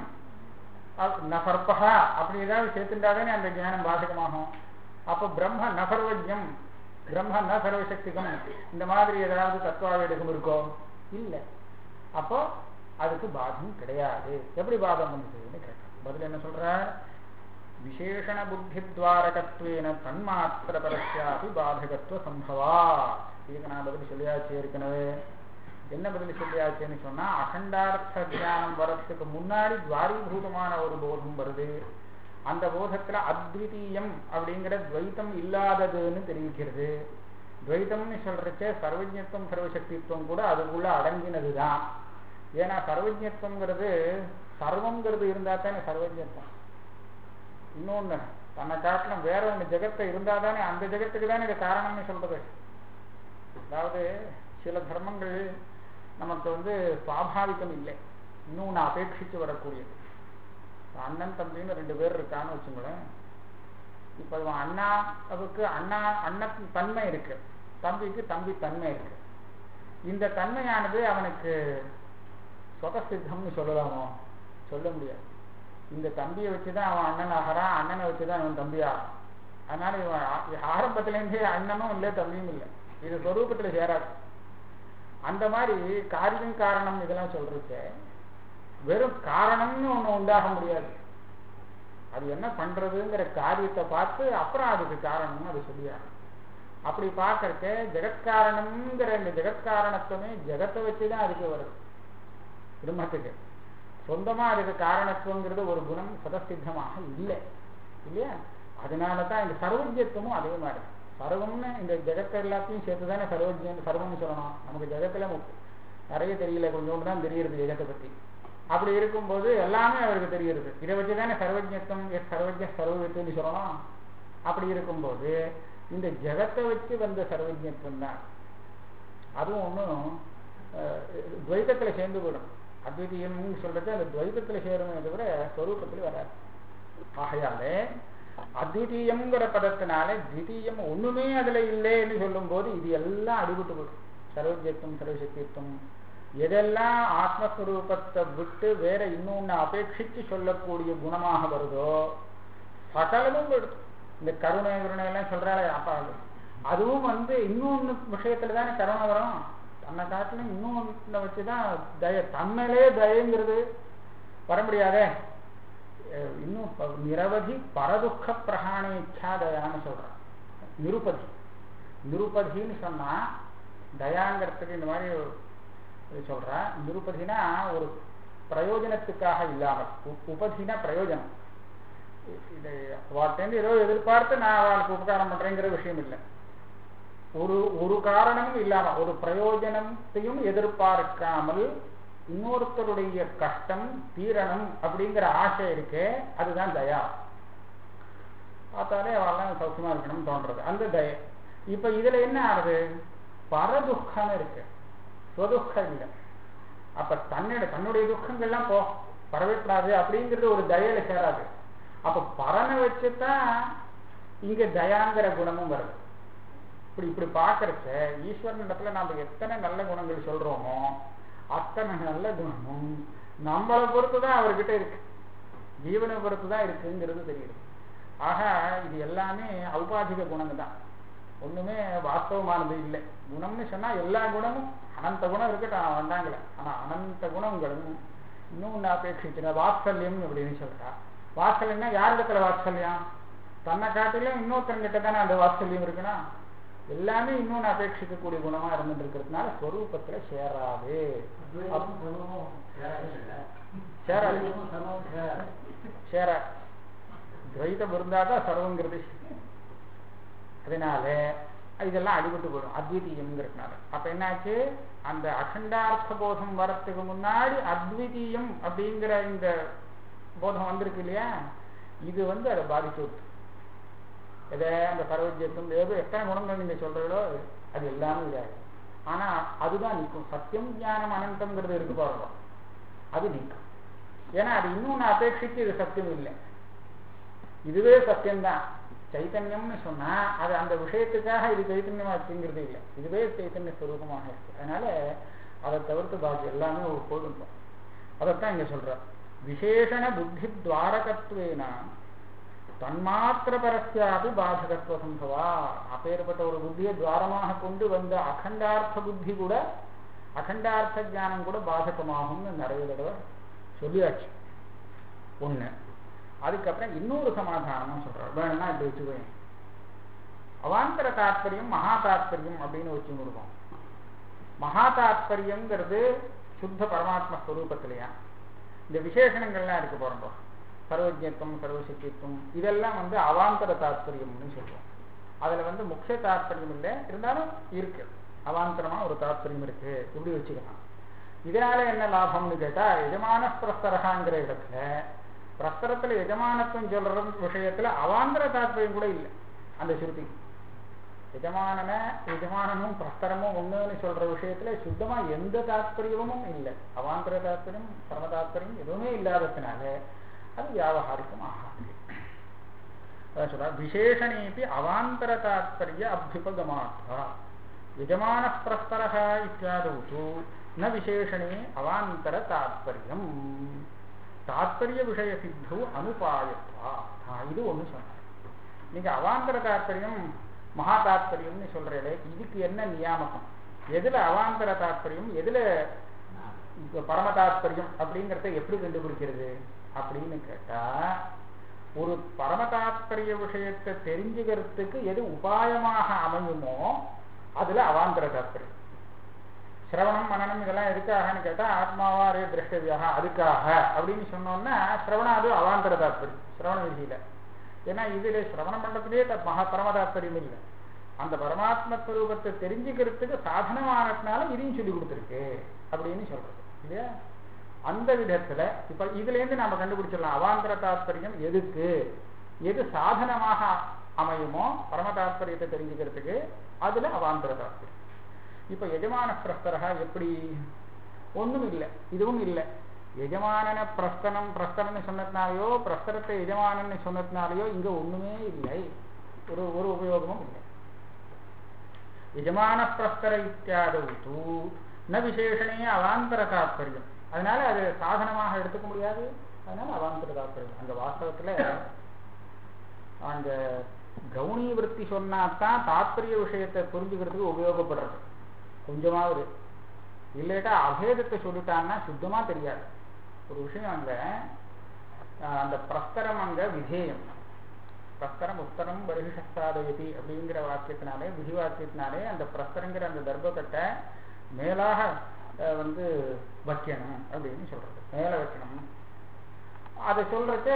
நர்பகா அப்படி ஏதாவது சேர்த்துட்டாதானே அந்த ஞானம் பாதகமாகும். அப்போ பிரம்ம நசர்வஜம் பிரம்ம ந சர்வசக்திகம் இந்த மாதிரி ஏதாவது தத்துவாவேதகம் இருக்கோ? இல்லை. அப்போ அதுக்கு பாதம் கிடையாது. எப்படி பாதம் வந்ததுன்னு கேட்க பதில் என்ன சொல்ற? விசேஷண புத்தி துவாரகத்வேன தன்மாத்திர பரஸ்யாபி பாதகத்துவ சம்பவா. இதுக்கு நான் பதில் சொல்லியாச்சு ஏற்கனவே. என்ன பதில் சொல்லியாச்சுன்னு சொன்னா அகண்டார்த்த தியானம் வரத்துக்கு முன்னாடி துவாரீபூதமான ஒரு போதம் வருது. அந்த போதத்துல அத்விதீயம் அப்படிங்கிற துவைத்தம் இல்லாததுன்னு தெரிவிக்கிறது. துவைத்தம்னு சொல்றச்சே சர்வஜத்துவம் சர்வசக்தித்துவம் கூட அதுக்குள்ள அடங்கினதுதான். ஏன்னா சர்வஜத்துவங்கிறது சர்வங்கிறது இருந்தா தானே சர்வஜத்துவம். இன்னொன்னு தன்னை காட்டிலும் வேற ஒன்று ஜெகத்தை இருந்தா தானே அந்த ஜெகத்துக்கு தானே இது காரணம்னு சொல்றது. அதாவது சில தர்மங்கள் நமக்கு வந்து சுவாபாவிகம் இல்லை, இன்னொன்று அபேட்சித்து வரக்கூடியது. அண்ணன் தம்பின்னு ரெண்டு பேர் இருக்கான்னு வச்சுங்களேன். இப்போ அண்ணாவுக்கு அண்ணன் தன்மை இருக்கு, தம்பிக்கு தம்பி தன்மை இருக்கு. இந்த தன்மையானது அவனுக்கு சொதசித்தம்னு சொல்லலாமோ? சொல்ல முடியாது. இந்த தம்பியை வச்சுதான் அவன் அண்ணன் ஆகிறான், அண்ணனை வச்சுதான் அவன் தம்பி ஆகிறான். அதனால இவன் ஆரம்பத்திலேருந்தே அண்ணனும் இல்லை தம்பியும் இல்லை, இது ஸ்வரூபத்துல சேராது. அந்த மாதிரி காரியம் காரணம் இதெல்லாம் சொல்றச்ச வெறும் காரணம்னு ஒண்ணு உண்டாக முடியாது. அது என்ன பண்றதுங்கிற காரியத்தை பார்த்து அப்புறம் அதுக்கு காரணம்னு அது சொல்லியாங்க. அப்படி பார்க்கறக்க ஜெகத்காரணம்ங்கிற இந்த ஜெகத்காரணத்துவமே ஜெகத்தை வச்சுதான் அதுக்கு வருது. பிரம்மத்துக்கு சொந்தமா அதுக்கு காரணத்துவங்கிறது ஒரு குணம் சதசித்தமாக இல்லை இல்லையா? அதனாலதான் இந்த சர்வஜத்துவமும் அதே மாதிரி. சர்வம்னு இந்த ஜெகத்தை எல்லாத்தையும் சேர்த்துதானே சர்வஜன் சர்வம்னு சொல்லணும். நமக்கு ஜெகத்துல நிறைய தெரியல, கொஞ்சோண்டு தான் தெரியுது ஜெகத்தை பத்தி. அப்படி இருக்கும்போது எல்லாமே அவருக்கு தெரியுது. இதை வச்சுதானே சர்வஜத்துவம் சர்வஜ சர்வத்துவம்னு சொல்லணும். அப்படி இருக்கும்போது இந்த ஜெகத்தை வச்சு வந்த சர்வஜத்துவம் தான். அதுவும் ஒன்றும் துவைத்தத்துல சேர்ந்து போயிடும். அத்விதீயம்னு சொல்றது அந்த துவைத்தத்துல சேருமே தவிர ஸ்வரூபத்துல வராது. ஆகையாலே அத்விதீயம்ங்கிற பதத்தினால திவிதீயம் ஒண்ணுமே அதுல இல்லைன்னு சொல்லும் போது இது எல்லாம் அடிபட்டு போடும். சர்வஜத்துவம் சர்வசக்தித்துவம் எதெல்லாம் ஆத்மஸ்வரூபத்தை விட்டு வேற இன்னொன்னு அபேட்சிச்சு சொல்லக்கூடிய குணமாக வருதோ சகலமும் போயிடும். இந்த கருணை எல்லாம் சொல்றாரு அப்பா, அதுவும் இன்னொன்னு விஷயத்துல தானே கருணை வரும். தன்னை காட்டிலும் இன்னொன்ன வச்சுதான் தய, தன்னிலே தயங்கிறது வர முடியாதே. இன்னும் நிரவதி பரதுக்க பிரகாண இச்சா தயான்னு சொல்றான். நிருபதி, நிருபதின்னு சொன்னா தயாங்கிறதுக்கு இந்த மாதிரி சொல்ற. நிருபதினா ஒரு பிரயோஜனத்துக்காக இல்லாமல், உபதினா பிரயோஜனம். இது அவர்கிட்ட ஏதோ எதிர்பார்த்து நான் அவளுக்கு உபகாரம் பண்றேங்கிற விஷயம் இல்லை. ஒரு காரணமும் இல்லாம, ஒரு பிரயோஜனத்தையும் எதிர்பார்க்காமல் இன்னொருத்தருடைய கஷ்டம் தீரணும் அப்படிங்கிற ஆசை இருக்கே, அதுதான் தயா. பார்த்தாலே அவெல்லாம் சௌக்கியமா இருக்கணும்னு தோன்றது, அந்த தய. இப்ப இதுல என்ன ஆகுது, பரதுக்கம் இருக்கு, ஸ்வதுக்கம் இல்லை. அப்ப தன்னுடைய துக்கங்கள்லாம் பரவிடாது அப்படிங்கிறது ஒரு தயையில சேராது. அப்ப பரனை வச்சுதான் இங்க தயாங்கிற குணமும் வருது. இப்படி பாக்குறச்ச ஈஸ்வரன் இடத்துல நாம எத்தனை நல்ல குணங்கள் சொல்றோமோ அத்தனை நல்ல குணமும் நம்மளை பொறுத்துதான் அவர்கிட்ட இருக்கு, ஜீவனை பொறுத்துதான் இருக்குங்கிறது தெரியுது. ஆக இது எல்லாமே ஔபாதிக குணங்கள் தான், ஒண்ணுமே வாஸ்தவமானது இல்லை. குணம்னு சொன்னா எல்லா குணமும், அனந்த குணம் இருக்கட்டும் வந்தாங்களே, ஆனா அனந்த குணங்களும் இன்னும் அபேட்சிக்கிற வாத்சல்யம் அப்படின்னு சொல்றா. வாத்சல்யம்னா யாரிடத்துல வாத்சல்யம்? தன்னை காட்டிலும் இன்னொருத்தங்கிட்ட தானே அந்த வாத்சல்யம் இருக்குன்னா, எல்லாமே இன்னொன்னு அபேட்சிக்கக்கூடிய குணமா இருந்துட்டு இருக்கிறதுனால ஸ்வரூபத்துல சேராது. சேரா துவைத்தம் இருந்தாதான் சர்வங்கிறது. அதனால இதெல்லாம் அடிபட்டு போயிடும் அத்விதீயம்ங்கிறதுனால. அப்ப என்னாச்சு, அந்த அகண்டார்த்த போதம் வரத்துக்கு முன்னாடி அத்விதீயம் அப்படிங்கிற இந்த போதம் வந்திருக்கு இல்லையா, இது அதை பாதிச்சு விட்டு எதை அந்த சர்வஜத்தும் எத்தனை குணங்கள் நீங்க சொல்றீங்களோ அது எல்லாமே இதாகும். ஆனா அதுதான் நிற்கும். சத்தியம் ஞானம் அனந்தம்ங்கிறது இருக்கு பாருங்க, அது நிற்கும். ஏன்னா அது இன்னொன்னு அபேட்சிச்சு இது சத்தியம் இல்லை, இதுவே சத்தியம்தான். சைத்தன்யம்னு சொன்னா அது அந்த விஷயத்துக்காக இது சைத்தன்யமாச்சுங்கிறது இல்லை, இதுவே சைத்தன்ய ஸ்வரூபமாக இருக்கு. அதனால அதை தவிர்த்து பாக்கி எல்லாமே ஒரு போதும். அதைத்தான் இங்க சொல்ற. விசேஷண புத்தி துவாரகத்துவேனா தன்மாத்திர பரஸ்யாபி பாதகத்துவ சம்பவா. அப்பேற்பட்ட ஒரு புத்தியை துவாரமாக கொண்டு வந்த அகண்டார்த்த புத்தி கூட, அகண்டார்த்த ஞானம் கூட பாதகமாகும்னு நிறைய தடவை சொல்லியாச்சு. ஒண்ணு. அதுக்கப்புறம் இன்னொரு சமாதானமும் சொல்றாரு, வேணும்னா இப்படி வச்சுக்குவேன். அவாந்தர தாத்பரியம் மகா தாத்பரியம் அப்படின்னு வச்சு கொடுக்கும். மகா தாத்பரியம்ங்கிறது சுத்த பரமாத்ம ஸ்வரூபத்திலையா. இந்த விசேஷணங்கள்லாம் இருக்கு பாருங்க, சர்வஜத்துவம் சர்வசக்தித்துவம், இதெல்லாம் அவாந்தர தாத்பரியம்னு சொல்றோம். அதுல முக்கிய தாத்பரியம் இல்லை, இருந்தாலும் இருக்கு, அவாந்தரமா ஒரு தாத்பரியம் இருக்கு, இப்படி வச்சுக்கலாம். இதனால என்ன லாபம்னு கேட்டா, எஜமான பிரஸ்தரகாங்கிற இடத்துல பிரஸ்தரத்துல எஜமானத்துவம் சொல்ற விஷயத்துல அவாந்தர தாத்பரியம் கூட இல்லை அந்த ஸ்ருதி. எஜமானனும் பிரஸ்தரமும் ஒண்ணுன்னு சொல்ற விஷயத்துல சுத்தமா எந்த தாத்பரியமும் இல்லை. அவாந்தர தாத்பரியம் பரம தாத்பரியம் எதுவுமே இல்லாததுனால அது வியாவகாரிகம் ஆகாது. சொல்ற விசேஷணேபி அவாந்தர தாத்பரிய அபியுபகமாத்வா யஜமான பிரஸ்தரஹ இத்யாதௌ ந விசேஷணே அவாந்தர தாத்பரியம் தாத்பரிய விஷய சித்தௌ அனுபாயத்வா. இது ஒண்ணு சொன்னார். நீங்க அவாந்தர தாத்பரியம் மகா தாத்பரியம்னு சொல்றீங்களே, இதுக்கு என்ன நியாமகம்? எதுல அவாந்தர தாத்பரியம் எதுல பரம தாத்பரியம் அப்படிங்கிறத எப்படி கண்டுபிடிக்கிறது அப்படின்னு கேட்டா, ஒரு பரம தாத்பரிய விஷயத்தை தெரிஞ்சுக்கிறதுக்கு எது உபாயமாக அமையுமோ அதுல அவாந்தர தாத்பரியம். சிரவணம் மனனம் இதெல்லாம் எதுக்காகன்னு கேட்டா, ஆத்மாவா அரே திரஷ்டவியாக அதுக்காக அப்படின்னு சொன்னோம்னா சிரவணம் அது அவாந்தர தாத்பரியம் சிரவண விதியில. ஏன்னா இதுல சிரவணம் பண்றதுலேயே பரம தாத்பரியம் இல்லை, அந்த பரமாத்ம ஸ்வரூபத்தை தெரிஞ்சுக்கிறதுக்கு சாதனமானதுனால இதையும் சொல்லி கொடுத்துருக்கு அப்படின்னு சொல்றது இல்லையா. அந்த விதத்துல இப்ப இதுல இருந்து நாம கண்டுபிடிச்சிடலாம் அவாந்தர தாத்பரியம் எதுக்கு, எது சாதனமாக அமையுமோ பரம தாத்பரியத்தை தெரிஞ்சுக்கிறதுக்கு, அதுல அவாந்தர தாத்பரியம். இப்ப எஜமான பிரஸ்தரகா எப்படி? ஒண்ணும் இல்லை, இதுவும் இல்லை. எஜமான பிரஸ்தனம்னு சொன்னதுனாலயோ பிரஸ்தரத்தை எஜமானன்னு சொன்னதுனாலயோ இங்க ஒண்ணுமே இல்லை, ஒரு உபயோகமும் இல்லை. எஜமான பிரஸ்தர இத்தியாதௌ ந விசேஷனே அவாந்தர தாத்பரியம். அதனால அது சாதனமாக எடுத்துக்க முடியாது, அதனால அவாந்தர தாத்பரியம். அந்த வாஸ்தவத்துல அந்த கவுனி விருத்தி சொன்னாதான் தாத்பரிய விஷயத்தை புரிஞ்சுக்கிறதுக்கு உபயோகப்படுறது கொஞ்சமாவது. இல்லட்டா அபேதத்தை சொல்லிட்டான்னா சுத்தமா தெரியாது. ஒரு விஷயம் அங்க அந்த பிரஸ்தரம் அங்க விதேயம், பிரஸ்தரம் உத்தரம் பரிஷஸ்தாதயதி அப்படிங்கிற வாக்கியத்தினாலே, விதி வாக்கியத்தினாலே அந்த பிரஸ்தரங்கிற அந்த தர்ப்பக்கட்டை மேலாக வைக்கணும் அப்படின்னு சொல்றது, மேல வைக்கணும். அதை சொல்றது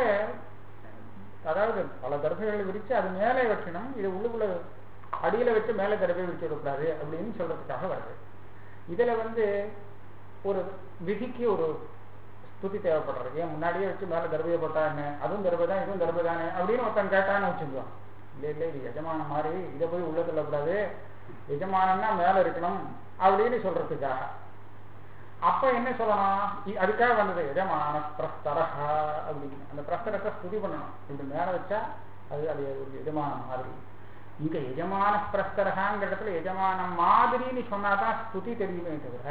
அதாவது பல தர்பைகளை விரிச்சு அது மேலே வைக்கணும், இது உள்ளுக்குள்ள அடியில வச்சு மேலே தர்பை விரிச்சு விடக்கூடாது அப்படின்னு சொல்றதுக்காக வருது. இதுல ஒரு விதிக்கு ஒரு ஸ்துதி தேவைப்படுறது. ஏன் முன்னாடியே வச்சு மேல தர்பையை போட்டா என்ன, அதுவும் தர்பை தான் இதுவும் தர்பை தானே அப்படின்னு ஒருத்தன் கேட்டான்னு வச்சுக்குவோம். இல்லை இது எஜமானம் மாதிரி, இதை போய் உள்ள சொல்லக்கூடாது, எஜமானம்னா மேல இருக்கணும் அப்படின்னு சொல்றதுக்காக. அப்ப என்ன சொல்லணும், அதுக்காக வந்தது எஜமான பிரஸ்தரஹா அப்படின்னு. அந்த பிரஸ்தரத்தை ஸ்துதி பண்ணணும். இப்படி மேல வச்சா அது ஒரு எஜமானம் மாதிரி. இங்க எஜமான பிரஸ்தரகாங்கிற இடத்துல எஜமானம் மாதிரின்னு சொன்னாதான் ஸ்துதி தெரியுமே தவிர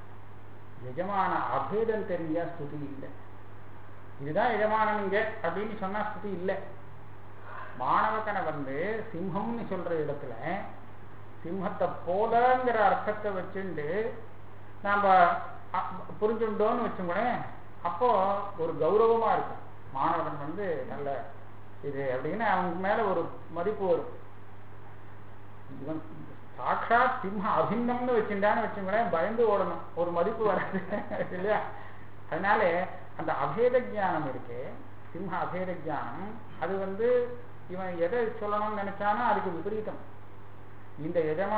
எஜமான அபேதம் தெரிஞ்சா ஸ்துதி இல்லை. இதுதான் எஜமானம் இங்க அப்படின்னு சொன்னா ஸ்துதி இல்லை. மாணவக்கனை சிம்மம்னு சொல்ற இடத்துல சிம்மத்தை போலங்கிற அர்த்தத்தை வச்சுண்டு நாம புரிஞ்சுட்டோம்னு வச்சுக்கோங்களேன், அப்போ ஒரு கௌரவமா இருக்கும். மாணவன் நல்ல இது அப்படின்னு அவங்க மேல ஒரு மதிப்பு வரும். இவன் சாட்சாத் சிம்ம அபிநம்னு வச்சுட்டான்னு வச்சுக்கோங்களேன், பயந்து ஓடணும், ஒரு மதிப்பு வராது இல்லையா? அதனால அந்த அபேத ஜானம் இருக்கு, சிம்ம அபேத ஜானம், அது இவன் எதை சொல்லணும்னு நினைச்சானோ அதுக்கு விபரீதம். இந்த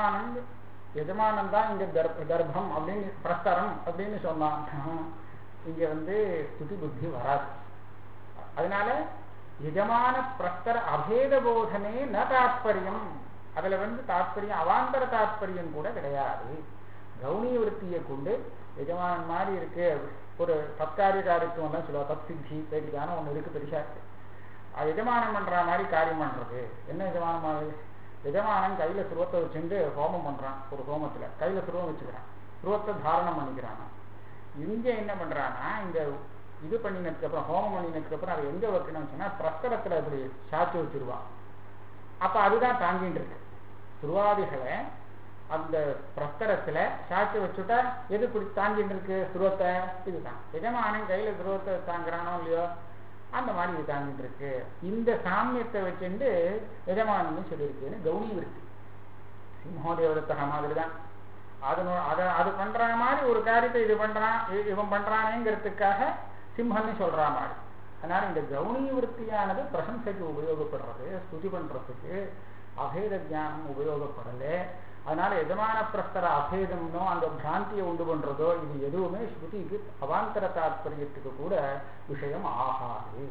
எஜமானம் தான் இங்க கர்ப்பம் அப்படின்னு பிரஸ்தரம் அப்படின்னு சொன்னான். இங்க ஸ்துதி புத்தி வராது. அதனால எஜமான பிரஸ்தர அபேத போதனே ந தாத்பரியம். அதுல தாத்பரியம் அவாந்தர தாத்பரியம் கூட கிடையாது. கௌணி விருத்தியை கொண்டு எஜமானன் மாதிரி இருக்கு, ஒரு தற்காரிய காரியத்துவம் எல்லாம் சொல்லுவா, தத் சித்தி பேட்டிக்கான ஒண்ணு இருக்கு, பெருசா இருக்கு. எஜமானம் பண்ற மாதிரி காரியம் பண்றது என்ன எஜமானம் மாதிரி? எஜமானன் கையில சுருவத்தை வச்சுட்டு ஹோமம் பண்றான், ஒரு ஹோமத்துல கையில சுருவம் வச்சுக்கிறான், சுருவத்தை தாரணம் பண்ணிக்கிறான். இங்க என்ன பண்றான்னா, இந்த இது பண்ணினதுக்கு அப்புறம் ஹோமம் பண்ணினதுக்கு அப்புறம் அதை எங்க வைக்கணும்னு சொன்னா பிரஸ்தரத்துல இப்படி சாட்சி வச்சிருவான். அப்ப அதுதான் தாங்கிட்டு இருக்கு. சுருவாதிகளை அந்த பிரஸ்தரத்துல சாட்சி வச்சுட்டா எது இப்படி தாங்கிட்டு இருக்கு? சுருவத்தை. இதுதான் எஜமானன் கையில சுருவத்தை தாங்குறானோ இல்லையோ அந்த மாதிரி இது தாங்கிட்டு இருக்கு. இந்த சாமியத்தை வச்சுட்டு எஜமானன்னு சொல்லியிருக்குன்னு கௌணி விருத்தி சிம்மோதேவதத்தக மாதிரி தான். அது பண்ற மாதிரி ஒரு காரியத்தை இவன் பண்றானேங்கிறதுக்காக சிம்மன்னு சொல்ற மாதிரி. அதனால இந்த கௌணி விருத்தியானது பிரசம்சைக்கு உபயோகப்படுறது, ஸ்துதி பண்றதுக்கு. அபேத ஜானம் உபயோகப்படல. அதனால எஜமான பிரஸ்தர அபேதம்னோ அந்த பிராந்தியை உண்டு பண்றதோ இது எதுவுமே ஸ்ருதிக்கு அவாந்தர தாத்பரியத்துக்கு கூட விஷயம் ஆகாது.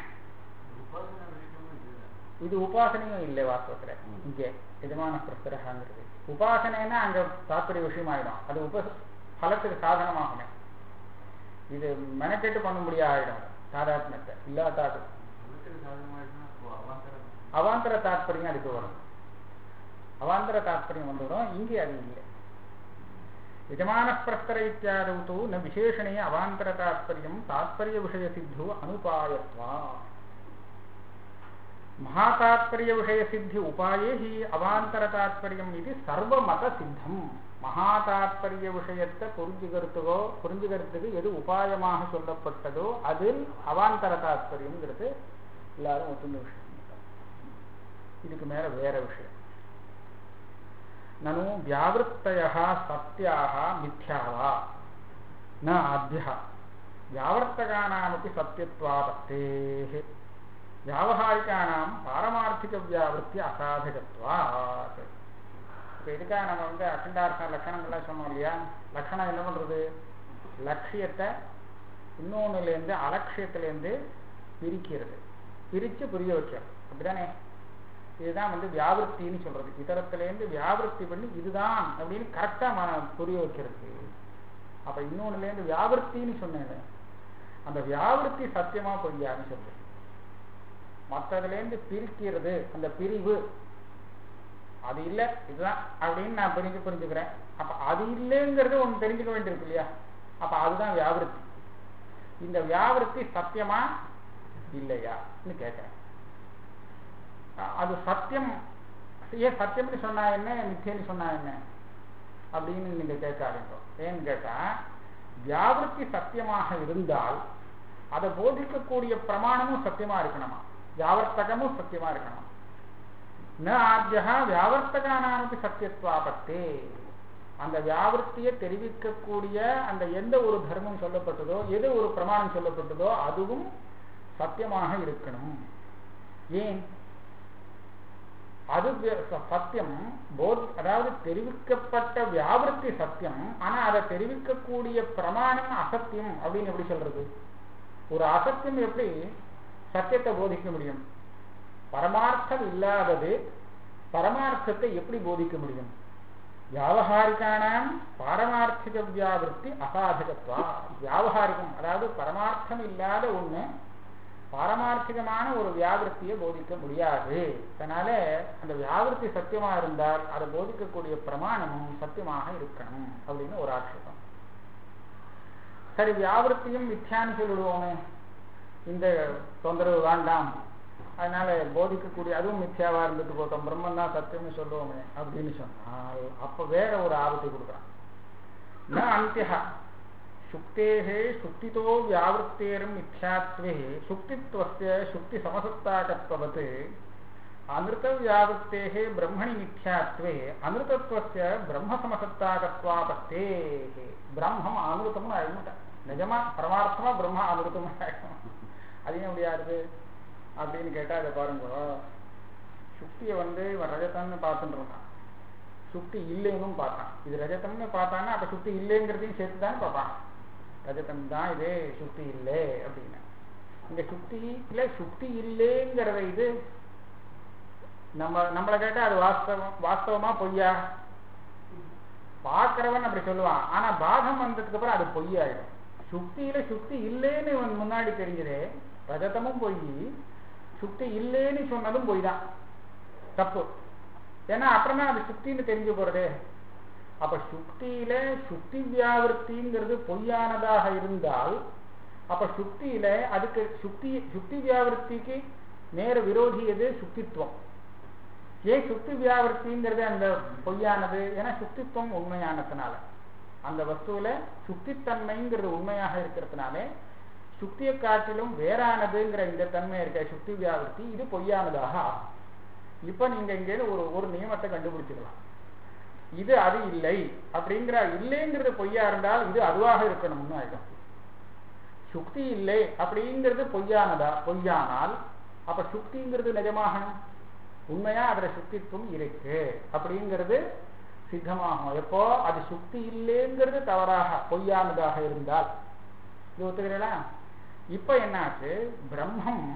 இது உபாசனையும் இல்லை வாஸ்தவத்துல. இங்க எஜமான பிரஸ்தரங்கிறது உபாசனைன்னா அங்க தாத்பரிய விஷயம் ஆயிடும், அது பலத்துக்கு சாதனமாகுமே. இது மெனக்கெட்டு பண்ண முடியாது ஆயிடும், சாதாரணத்தை இல்லாட்டாது. அவாந்தர தாத்பரியம் அதுக்கு வரும், அவாந்தர தாத்பரியம் வந்துடும். இங்கே அது இல்லை. यजमान प्रस्तर इत्यादौ तु न विशेषणे अवान्तर तात्पर्यं तात्पर्य विषय सिद्धो अनुपायत्वात् महातात्पर्य विषय सिद्धि उपाये ही अवान्तर तात्पर्यम् इति सर्वमत सिद्धम्. महातात्पर्य விஷயத்தை புரிஞ்சுக்கிறதுக்கு எது உபாயமாக சொல்லப்பட்டதோ அதில் அவாந்தர தாத்பரியம்ங்கிறது எல்லாரும் ஒத்துந்த விஷயம். இதுக்கு மேல வேற விஷயம். ननु व्यावृत्तयः सत्याः मिथ्यावा न आद्यः व्यावर्तकानामपि सत्यत्वादस्तेः व्यावहारिकानां पारमार्थिक व्यावृत्ति असाधकत्वात्. இதுக்காக நம்ம அகண்டார்த்த லட்சணங்கள்லாம் சொன்னோம் இல்லையா? லட்சணம் என்ன பண்றது? லட்சியத்தை இன்னொன்னுலேருந்து அலட்சியத்திலேருந்து பிரிக்கிறது, பிரிச்சு புரிய வைக்கிறது. அப்படிதானே? இதுதான் வியாவிருத்தின்னு சொல்றது. இதரத்திலேருந்து வியாவிருத்தி பண்ணி இதுதான் அப்படின்னு கரெக்டா புரிய வைக்கிறது. அப்ப இன்னொன்னுலேருந்து வியாவிருத்தின்னு சொன்னேன், அந்த வியாவிருத்தி சத்தியமா பொய்யான்னு சொல்றது. மற்றதுலேருந்து பிரிக்கிறது, அந்த பிரிவு அது இல்லை இதுதான் அப்படின்னு நான் புரிஞ்சுக்கிறேன். அப்ப அது இல்லைங்கிறது ஒன்று தெரிஞ்சுக்க வேண்டியிருக்கு இல்லையா? அப்ப அதுதான் வியாவிருத்தி. இந்த வியாவிருத்தி சத்தியமா இல்லையான்னு கேட்கிறேன். அது சத்தியம். ஏன் சத்தியம்னு சொன்னா என்ன, மித்தியன்னு சொன்னா என்ன? அப்படின்னு நீங்க கேட்காதீங்க. ஏன்னு கேட்டா வியாவிருத்தி சத்தியமாக இருந்தால் அதை போதிக்கக்கூடிய பிரமாணமும் சத்தியமா இருக்கணுமா, வியாவர்த்தகமும் சத்தியமா இருக்கணும். ந ஆத்யா வியாவர்த்தகானாமபி சத்தியத்வாபத்தே, அந்த வியாவிருத்தியை தெரிவிக்கக்கூடிய அந்த எந்த ஒரு தர்மம் சொல்லப்பட்டதோ, எது ஒரு பிரமாணம் சொல்லப்பட்டதோ அதுவும் சத்தியமாக இருக்கணும். ஏன்? அது சத்தியம், அதாவது தெரிவிக்கப்பட்ட வியாவிருத்தி சத்தியம், ஆனா அதை தெரிவிக்கக்கூடிய பிரமாணம் அசத்தியம் அப்படின்னு எப்படி சொல்றது? ஒரு அசத்தியம் எப்படி சத்தியத்தை போதிக்க முடியும்? பரமார்த்தம் இல்லாதது பரமார்த்தத்தை எப்படி போதிக்க முடியும்? வியாவகாரிகானாம் பாரமார்த்திக வியாவிருத்தி அசாதகத்வா. வியாவகாரிகம் அதாவது பரமார்த்தம் இல்லாத ஒண்ணு பாரமார்த்திகமான ஒரு வியாவிருத்தியை போதிக்க முடியாது. அதனால அந்த வியாவிருத்தி சத்தியமா இருந்தால் அதை போதிக்கக்கூடிய பிரமாணமும் சத்தியமாக இருக்கணும் அப்படின்னு ஒரு ஆட்சேபம். சரி, வியாவிருத்தியும் மித்யான்னு சொல்லிடுவோமே, இந்த தொந்தரவு வேண்டாம், அதனால போதிக்கக்கூடிய அதுவும் மித்யாவா இருந்துட்டு போட்டோம், பிரம்மன் தான் சத்தியம்னு சொல்லுவோமே அப்படின்னு சொன்னால் அப்ப வேற ஒரு ஆபத்தை கொடுக்குறான். ந அந்தியா சுக்தேஹே சுக்திதோ வியாவிருத்தேரும் மித்யாத்வே சுக்தித்வஸ்ய சுக்தி சமசத்தாகத்வவத் அமிர்த வியாவிருத்தேஹே பிரம்மணி மித்யாத்வே அமிர்தத்வஸ்ய பிரம்ம சமசத்தாகத்வாபத்தேஹே. பிரம்மம் அமிர்தம்னு ஆயிடும், நிஜமா பரமார்த்தமா பிரம்ம அமிர்தம் ஆயிடும். அது ஏன் முடியாது அப்படின்னு கேட்டா அதை பாருங்க. சுக்தியை இவன் ரஜதம்னு பார்த்துட்டு இருக்கான், சுக்தி இல்லைன்னு பார்த்தான். இது ரஜதம்னு பார்த்தான்னா அப்ப சுக்தி இல்லைங்கிறதையும் சேர்த்து தான் பார்ப்பான். ரஜதம் தான் இது, சுக்தி இல்லை அப்படின்னு. இந்த சுக்தி இல்ல, சுக்தி இல்லைங்கிறத இது நம்மளை கேட்டா அது வாஸ்தவமா பொய்யா? பார்க்கிறவன் அப்படி சொல்லுவான், ஆனா பாகம் வந்ததுக்கு அப்புறம் அது பொய்யாயிடும். சுக்தியில சுக்தி இல்லைன்னு முன்னாடி தெரிஞ்சதே, ரஜதமும் பொய், சுக்தி இல்லைன்னு சொன்னதும் பொய் தான், தப்பு. ஏன்னா அப்புறம்தான் அது சுக்தின்னு தெரிஞ்சு போறதே. அப்ப சுக்தியில சுக்தி வியாவிருத்திங்கிறது பொய்யானதாக இருந்தால் அப்ப சுக்தியில அதுக்கு சுக்தி வியாவிருத்திக்கு நேர விரோதி எது? சுக்தித்துவம். ஏன் சுக்தி வியாவிருத்திங்கிறது அந்த பொய்யானது? ஏன்னா சுக்தித்துவம் உண்மையானதுனால, அந்த வஸ்துவில சுக்தித்தன்மைங்கிறது உண்மையாக இருக்கிறதுனாலே சுக்தியை காட்டிலும் வேறானதுங்கிற இந்த தன்மை இருக்க சுக்தி வியாவிருத்தி இது பொய்யானதாக ஆகும். இப்ப நீங்க இங்கே ஒரு நியமத்தை கண்டுபிடிச்சிடலாம். இது அது இல்லை அப்படிங்கிற, இல்லைங்கிறது பொய்யா இருந்தால் இது அதுவாக இருக்கணும்னு ஆயிடும். சுக்தி இல்லை அப்படிங்கிறது பொய்யானால் அப்ப சுக்திங்கிறது நிஜமாகணும், உண்மையா அதுல சுக்தித்துவம் இருக்கு அப்படிங்கிறது சித்தமாகும். எப்போ அது சுக்தி இல்லைங்கிறது தவறாக பொய்யானதாக இருந்தால். இது ஒத்துக்கிறீங்களா? இப்ப என்னாச்சு, பிரம்மம்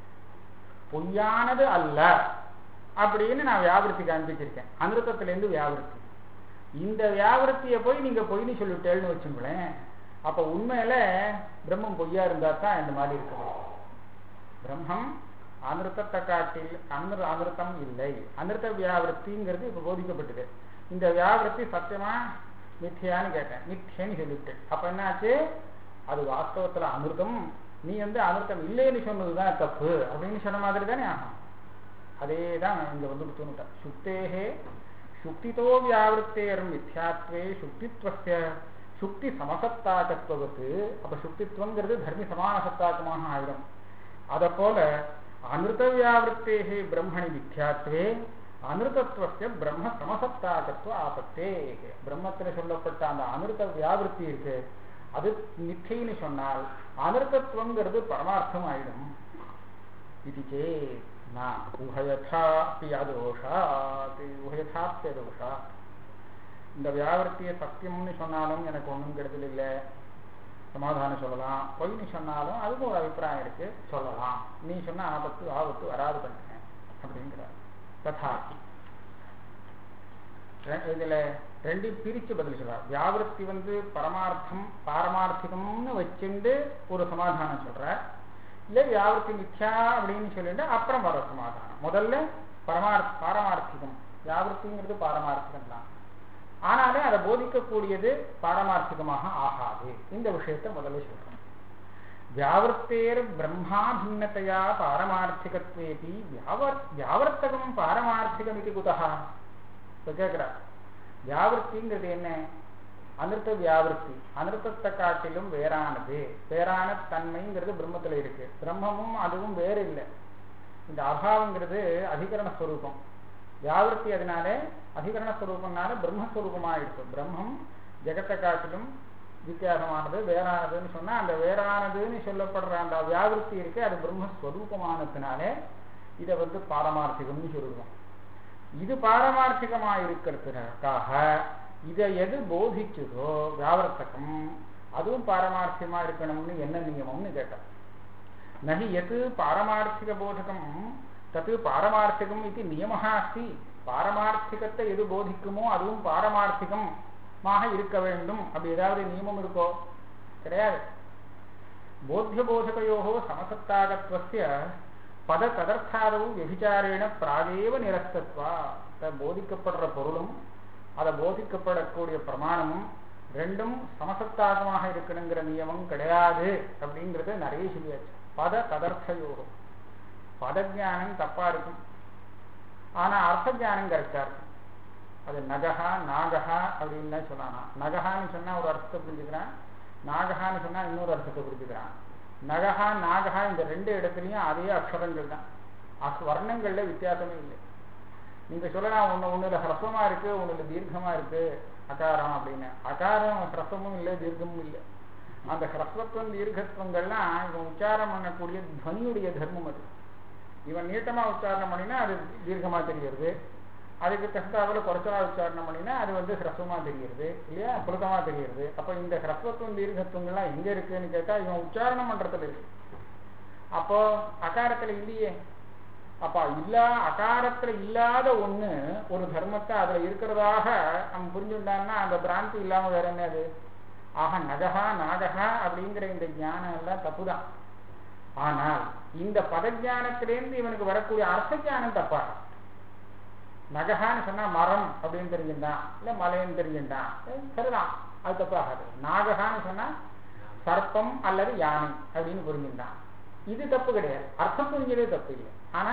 பொய்யானது அல்ல அப்படின்னு நான் வியாவிருத்தி காண்பிச்சிருக்கேன், அமிர்தத்திலேருந்து வியாவிருத்தி. இந்த வியாவிருத்தியை போய் நீங்க பொய்னு சொல்லிட்டேன்னு வச்சுங்களேன், அப்ப உண்மையில பிரம்மம் பொய்யா இருந்தா தான் இந்த மாதிரி இருக்கு. பிரம்மம் அமிர்தத்தை காட்டில் அமிர்தம் இல்லை, அமிர்த வியாவிருத்திங்கிறது இப்ப போதிக்கப்பட்டது. இந்த வியாவிருத்தி சத்தியமா மித்தியான்னு கேட்டேன், மித்தியன்னு சொல்லிவிட்டேன். அப்ப என்னாச்சு, அது வாஸ்தவத்துல அமிர்தம், நீ அமிர்தம் இல்லைன்னு சொன்னதுதான் தப்பு அப்படின்னு சொன்ன மாதிரி தானே ஆகும். அதேதான் இங்க தோணுட்டேன். சுக்தேஹே சுக்திதோ வியாவிருத்தேரும் மித்யாத்வே சுக்தித்வஸ்ய சுக்தி சமசத்தாகத்வவத். அப்ப சுக்தித்வங்கிறது தர்மி சமான சத்தாக்கமாக ஆயிடும். அத போல அமிர்த வியாவிருத்தேஹே பிரம்மணி மித்யாத்வே அமிர்தத்வஸ்ய பிரம்ம சமசத்தாகத்வ ஆபத்தே. பிரம்மத்துல சொல்லப்பட்ட அந்த அமிர்த வியாவிருத்தி இருக்கு, அது மித்தைன்னு சொன்னால் அமிர்தத்துவங்கிறது பரமார்த்தம் ஆயிடும். இது இந்த வியாவிருத்திய சத்தியம்னு சொன்னாலும் எனக்கு ஒன்றும் கெடுதல் இல்லை, சமாதானம் சொல்லலாம். பொய்னு சொன்னாலும் அதுக்கும் ஒரு அபிப்பிராயம் இருக்கு, சொல்லலாம். நீ சொன்ன ஆபத்து வராது பண்ணுங்க அப்படிங்கிறார். ததாகி இதுல ரெண்டு பிரிச்சு பதில் சொல்றார். வியாவிருத்தி பரமார்த்தம் பாரமார்த்திகம்னு வச்சுண்டு ஒரு சமாதானம் சொல்ற, இல்ல வியாவிருத்தி மித்யா அப்படின்னு சொல்லிட்டு அப்புறம் வர சமாதானம். முதல்ல பாரமார்த்திகம், வியாவிருத்திங்கிறது பாரமார்த்திகம் தான், ஆனாலும் அதை போதிக்கக்கூடியது பாரமார்த்திகமாக ஆகாது. இந்த விஷயத்தை முதல்ல சொல்றோம். வியாவிருத்தேர் பிரம்மா பின்னத்தையா பாரமார்த்திகத்வேபி வியாவர்த்தகம் பாரமார்த்திகம் இது குதஹா கேட்கிறார். வியாவிருத்திங்கிறது என்ன? அனிருத்த வியாவிருத்தி, அனிருத்தத்தை காட்டிலும் வேறானது. வேறான தன்மைங்கிறது பிரம்மத்துல இருக்கு. பிரம்மமும் அதுவும் வேறு இல்லை. இந்த அபாவங்கிறது அதிகரண ஸ்வரூபம். வியாவிருத்தி அதனாலே அதிகரண ஸ்வரூபம்னால பிரம்மஸ்வரூபமா இருக்கு. பிரம்மம் ஜெகத்தை காட்டிலும் வித்தியாசமானது, வேறானதுன்னு சொன்னா அந்த வேறானதுன்னு சொல்லப்படுற அந்த வியாவிருத்தி இருக்கு, அது பிரம்மஸ்வரூபமானதுனாலே இதை பாரமார்த்திகம்னு சொல்லுவோம். இது பாரமார்த்திகமா இருக்கிறதுக்காக இதை எது போதிச்சதோ வியாவர்த்தகம், அதுவும் பாரமார்த்தியமா இருக்கணும்னு என்ன நியமம்னு கேட்டார். நகி எது பாரமார்த்திக போதகம் தத்து பாரமார்த்திகம் இது நியமஹா அஸ்தி. பாரமார்த்திகத்தை எது போதிக்குமோ அதுவும் பாரமார்த்திகமாக இருக்க வேண்டும். அப்படி ஏதாவது நியமம் இருக்கோ? கிடையாது. போத்திய போதகையோகோ சமசத்தாகத்வஸ்ய பத ததர்த்தாதவு விபிச்சாரேண பிராகேவ நிரஸ்தத்வா. போதிக்கப்படுற பொருளும் அதை போதிக்கப்படக்கூடிய பிரமாணமும் ரெண்டும் சமசத்தாகமாக இருக்கணுங்கிற நியமம் கிடையாது அப்படிங்கிறது நிறைய சொல்லியாச்சு. பத ததர்த்தயோகம், பதஜானம் தப்பா இருக்கும், ஆனா அர்த்த ஜானம் கரெக்டா இருக்கும். அது நகஹா நாகஹா அப்படின்னு சொன்னானா, நகஹான்னு சொன்னா ஒரு அர்த்தத்தை புரிஞ்சுக்கிறான், நாகஹான்னு சொன்னா இன்னொரு அர்த்தத்தை புரிஞ்சுக்கிறான். நகஹா நாகஹா இந்த ரெண்டு இடத்துலையும் அதே அக்ஷரங்கள் தான், வர்ணங்கள்ல வித்தியாசமே இல்லை. நீங்க சொல்லலாம் ஒண்ணுல ஹ்ரஸ்வமா இருக்கு, ஒண்ணுல தீர்க்கமா இருக்கு அகாரம் அப்படின்னு. அகாரம் ஹ்ரஸ்வமும் இல்லை தீர்க்கமும் இல்லை. அந்த ஹ்ரஸ்வத்துவம் தீர்க்கத்துவங்கள்லாம் இவன் உச்சாரம் பண்ணக்கூடிய துவனியுடைய தர்மம். அது இவன் நீட்டமா உச்சாரணம் பண்ணினா அது தீர்க்கமா தெரிகிறது, அதுக்கு தகுந்தாவில் குறைச்சலா உச்சாரணம் பண்ணினா அது ஹ்ரஸ்வமா தெரிகிறது இல்லையா, புழுக்கமா தெரிகிறது. அப்ப இந்த ஹ்ரஸ்வத்துவம் தீர்க்கத்துவங்கள்லாம் எங்க இருக்குன்னு கேட்டா இவன் உச்சாரணம் பண்றதுல இருக்கு. அப்போ அகாரத்துல இல்லையே. அப்ப அகாரத்துல இல்லாத ஒண்ணு ஒரு தர்மத்தை அதுல இருக்கிறதாக நம்ம புரிஞ்சுட்டான்னா அந்த பிராந்தி இல்லாம வேற என்ன அது? ஆக நகஹா நாகஹா அப்படிங்கிற இந்த ஞானம் எல்லாம் தப்புதான். ஆனால் இந்த பதஜானத்திலேருந்து இவனுக்கு வரக்கூடிய அர்த்த ஜானம் தப்பா. நகஹான்னு சொன்னா மரம் அப்படின்னு தெரிஞ்சுட்டான், இல்ல மலைன்னு தெரிஞ்சுட்டான், சரிதான், அது தப்பாகாது. நாகஹான்னு சொன்னா சர்ப்பம் அல்லது யானை அப்படின்னு புரிஞ்சுட்டான், இது தப்பு கிடையாது. அர்த்தம் புரிஞ்சதே தப்பு இல்லை. ஆனா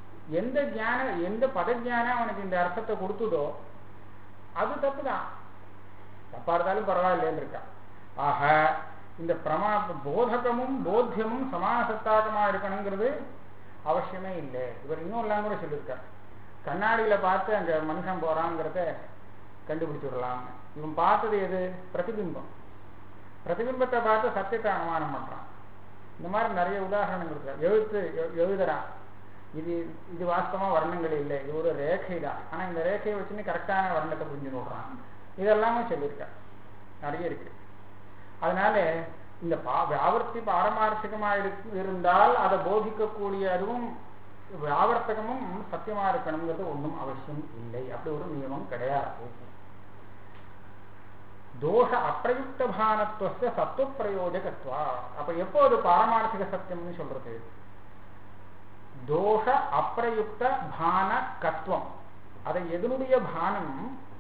எந்த பதஜானம் அவனுக்கு இந்த அர்த்தத்தை கொடுத்ததோ அது தப்புதான். தப்பா இருந்தாலும் பரவாயில்லைன்னு இருக்கா. ஆக இந்த போதகமும் போத்தியமும் சமான சத்தாகமா இருக்கணுங்கிறது அவசியமே இல்லை. இவர் இன்னும் எல்லாம் கூட சொல்லியிருக்கார். கண்ணாடியில பார்த்து அங்க மனுஷன் போறாங்கிறத கண்டுபிடிச்சுடலாம். இவன் பார்த்தது எது? பிரதிபிம்பம். பிரதிபிம்பத்தை பார்த்து சத்தியத்தை அனுமானம் பண்றான். இந்த மாதிரி நிறைய உதாரணங்கள் இருக்கு. எழுதுறான், இது வாஸ்தவமா வர்ணங்கள் இல்லை, இது ஒரு ரேகை தான், ஆனா இந்த ரேகையை வச்சுன்னு கரெக்டான வர்ணத்தை புரிஞ்சு விடுறான். இதெல்லாமே சொல்லியிருக்கா, நிறைய இருக்கு. அதனால இந்த வியாவர்த்தி பாரமார்த்திகமா இருந்தால் அதை போதிக்கக்கூடிய அதுவும் வியாவர்த்தகமும் சத்தியமா இருக்கணுங்கிறது ஒன்றும் அவசியம் இல்லை. அப்படி ஒரு நியமம் கிடையாது. தோஷ அப்பிரயுக்த பானத்துவ சத்துவ பிரயோஜகத்வா. அப்ப எப்போ அது பாரமார்த்திக சத்தியம்னு சொல்றது? தோஷ அப்பிரயுக்த பான கத்துவம். அதை எதனுடைய பானம்,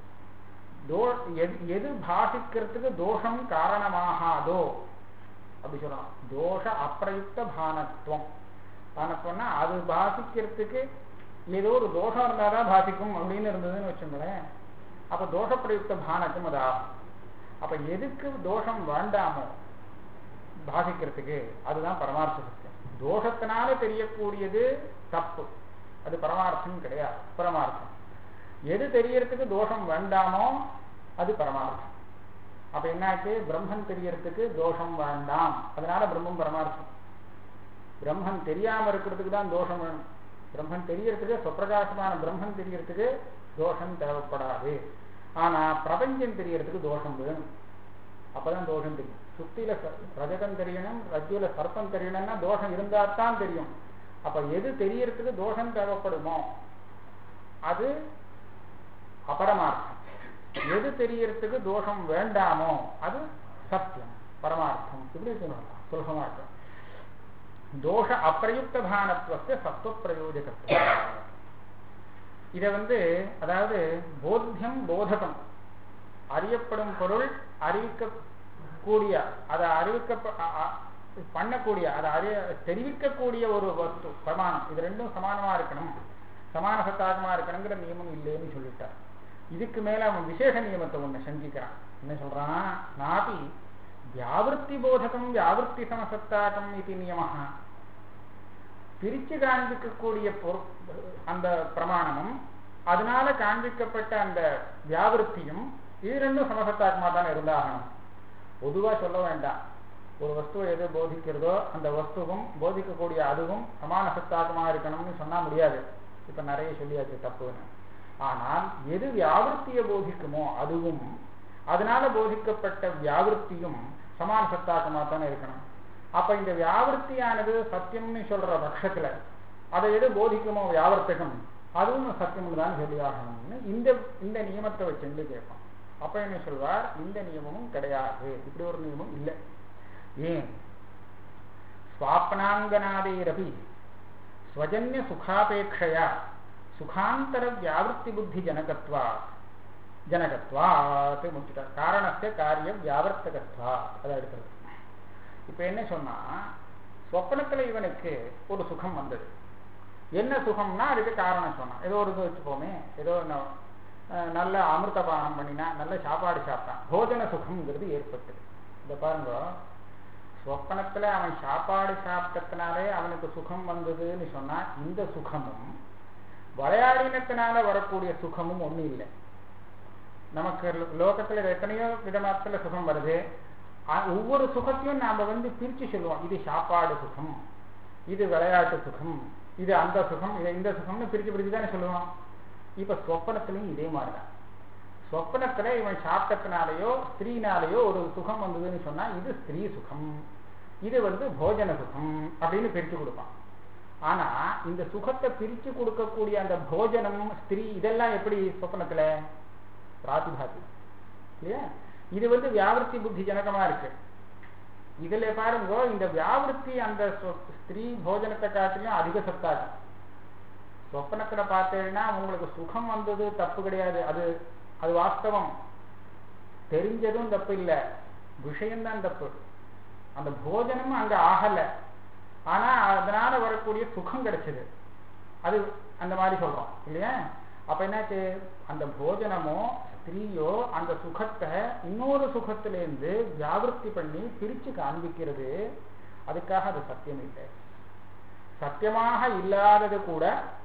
எது பாசிக்கிறதுக்கு தோஷம் காரணமாகாதோ அப்படி சொல்லலாம். தோஷ அப்பிரயுக்த பானத்துவம். பானத்துவம்னா அது பாசிக்கிறதுக்கு ஏதோ ஒரு தோஷம் இருந்தாதான் பாசிக்கும் அப்படின்னு இருந்ததுன்னு வச்சுங்களேன். அப்ப தோஷ பிரயுக்த பானத்துவம் அது ஆகும். அப்ப எதுக்கு தோஷம் வேண்டாமோ பாசிக்கிறதுக்கு அதுதான் பரமார்த்த சத்தியம். தோஷத்தினால தெரியக்கூடியது தப்பு, அது பரமார்த்தம் கிடையாது, பரமார்த்தம். எது தெரியறதுக்கு தோஷம் வேண்டாமோ அது பரமார்த்தம். அப்ப என்னாச்சு? பிரம்மன் தெரியறதுக்கு தோஷம் வேண்டாம், அதனால பிரம்மம் பரமார்த்தம். பிரம்மன் தெரியாம இருக்கிறதுக்கு தான் தோஷம் வேணும். பிரம்மன் தெரியறதுக்கு, சுப்பிரகாசமான பிரம்மன் தெரியறதுக்கு தோஷம் தேவைப்படாது. ஆனா பிரபஞ்சம் தெரியறதுக்கு தோஷம் வேணும், அப்பதான் தோஷம் தெரியும். சுத்தியில ரஜகம் தெரியணும், ரஜ்ஜுல சர்ப்பம் தெரியணும்னா தோஷம் இருந்தால்தான் தெரியும். அப்ப எது தெரியறதுக்கு தோஷம் தேவைப்படுமோ அது அபரமார்த்தம். எது தெரியறதுக்கு தோஷம் வேண்டாமோ அது சத்தியம், பரமார்த்தம். இப்படி சொல்லலாம், சுலபமா இருக்கும். தோஷ அப்பிரயுக்த பானத்துவ சத்துவ பிரயோஜகத்துவம். இதை அதாவது போத்தியம் போதகம், அறியப்படும் பொருள், அறிவிக்கக்கூடிய, அதை பண்ணக்கூடிய, அதை தெரிவிக்கக்கூடிய ஒரு வஸ்து பிரமாணம், இது ரெண்டும் சமானமா இருக்கணும், சமான சத்தாகமா இருக்கணுங்கிற நியமம் இல்லைன்னு சொல்லிட்டார். இதுக்கு மேல அவன் விசேஷ நியமத்தை ஒண்ணு செஞ்சுக்கிறான். என்ன சொல்றான்? நாபி வியாவிருத்தி போதகம் வியாவிருத்தி சமசத்தாக்கம் இது நியமஹா. பிரிச்சு காண்பிக்கக்கூடிய அந்த பிரமாணமும் அதனால காண்பிக்கப்பட்ட அந்த வியாவிருத்தியும் இது ரெண்டும் சமசத்தாக்கமா தான் இருந்தாகணும். பொதுவா சொல்ல வேண்டாம். ஒரு வஸ்துவை எது போதிக்கிறதோ அந்த வஸ்துவும் போதிக்கக்கூடிய அதுவும் சமான சத்தாக்கமா இருக்கணும்னு சொன்னா முடியாது. இப்ப நிறைய சொல்லியாச்சு தப்புன்னு. ஆனால் எது வியாவிருத்தியை போதிக்குமோ அதுவும் அதனால போதிக்கப்பட்ட வியாவிருத்தியும் சமான சத்தாக்கமா தானே இருக்கணும். அப்ப இந்த வியாவிருத்தியானது சத்தியம்னு சொல்ற பட்சத்துல அதை எது போதிக்குமோ வியாவர்த்தகம் அதுவும் சத்தியம்னு தான் சொல்லி ஆகணும்னு இந்த நியமத்தை வச்சுட்டு கேட்போம். அப்ப என்ன சொல்வார்? இந்த நியமமும் கிடையாது, இப்படி ஒரு நியமம் இல்லை. ஏன்? ஸ்வாப்னாங்கனாதேரபி ஸ்வஜன்ய சுகாபேட்சையா சுகாந்தர வியாவிருத்தி புத்தி ஜனகத்வாத் முடிச்சுட்டார். காரணத்தை காரிய வியாவர்த்தகத்வா. அதை எடுக்கிறது. இப்ப என்ன சொன்னா, சொப்பனத்துல இவனுக்கு ஒரு சுகம் வந்தது. என்ன சுகம்னா அதுக்கு காரணம் சொன்னான். ஏதோ ஒரு வச்சுப்போமே, ஏதோ நல்ல அமிர்தபானம் பண்ணினா, நல்ல சாப்பாடு சாப்பிட்டான், போஜன சுகம்ங்கிறது ஏற்பட்டது. இத பாருங்க, சொப்பனத்துல அவன் சாப்பாடு சாப்பிட்டதுனாலே அவனுக்கு சுகம் வந்ததுன்னு சொன்னா இந்த சுகமும் விளையாடினத்தினால வரக்கூடிய சுகமும் ஒண்ணு இல்லை. நமக்கு லோகத்துல எத்தனையோ விதமாத்துல சுகம் வருது. ஒவ்வொரு சுகத்தையும் நாம பிரிச்சு சொல்லுவோம். இது சாப்பாடு சுகம், இது விளையாட்டு சுகம், இது அந்த சுகம், இது இந்த சுகம்னு பிரிச்சு தானே சொல்லுவோம். இப்ப சொப்பனத்திலையும் இதே மாதிரிதான். சொப்பனத்துல இவன் சாப்பிட்டத்தினாலேயோ ஸ்திரீனாலேயோ ஒரு சுகம் வந்ததுன்னு சொன்னா இது ஸ்திரீ சுகம், இது போஜன சுகம் அப்படின்னு பிரிச்சு கொடுப்பான். ஆனா இந்த சுகத்தை பிரிச்சு கொடுக்கக்கூடிய அந்த போஜனம் ஸ்திரீ இதெல்லாம் எப்படி சொப்பனத்துல பிராதிபாசிகம் இல்லையா? இது வியாவிருத்தி புத்தி ஜனகமா இருக்கு. இதுல பாருங்க, இந்த வியாவிருத்தி அந்த ஸ்திரீ போஜனத்தை காட்டிலும் அதிக சத்தாகும். சொப்பனத்துல பார்த்தேன்னா உங்களுக்கு சுகம் வந்தது தப்பு கிடையாது, அது வாஸ்தவம், தெரிஞ்சதும் தப்பு இல்லை, விஷயம்தான் தப்பு. அந்த போஜனமும் அங்க ஆகல, ஆனா அதனால வரக்கூடிய சுகம் கிடைச்சது, அது அந்த மாதிரி சொல்றோம் இல்லையா? அப்ப என்னாச்சு, அந்த போஜனமோ ஸ்திரீயோ அந்த சுகத்தை இன்னொரு சுகத்திலேருந்து வியாவிருத்தி பண்ணி பிரிச்சு காண்பிக்கிறது. அதுக்காக அது சத்தியம் இல்லை. சத்தியமாக இல்லாதது கூட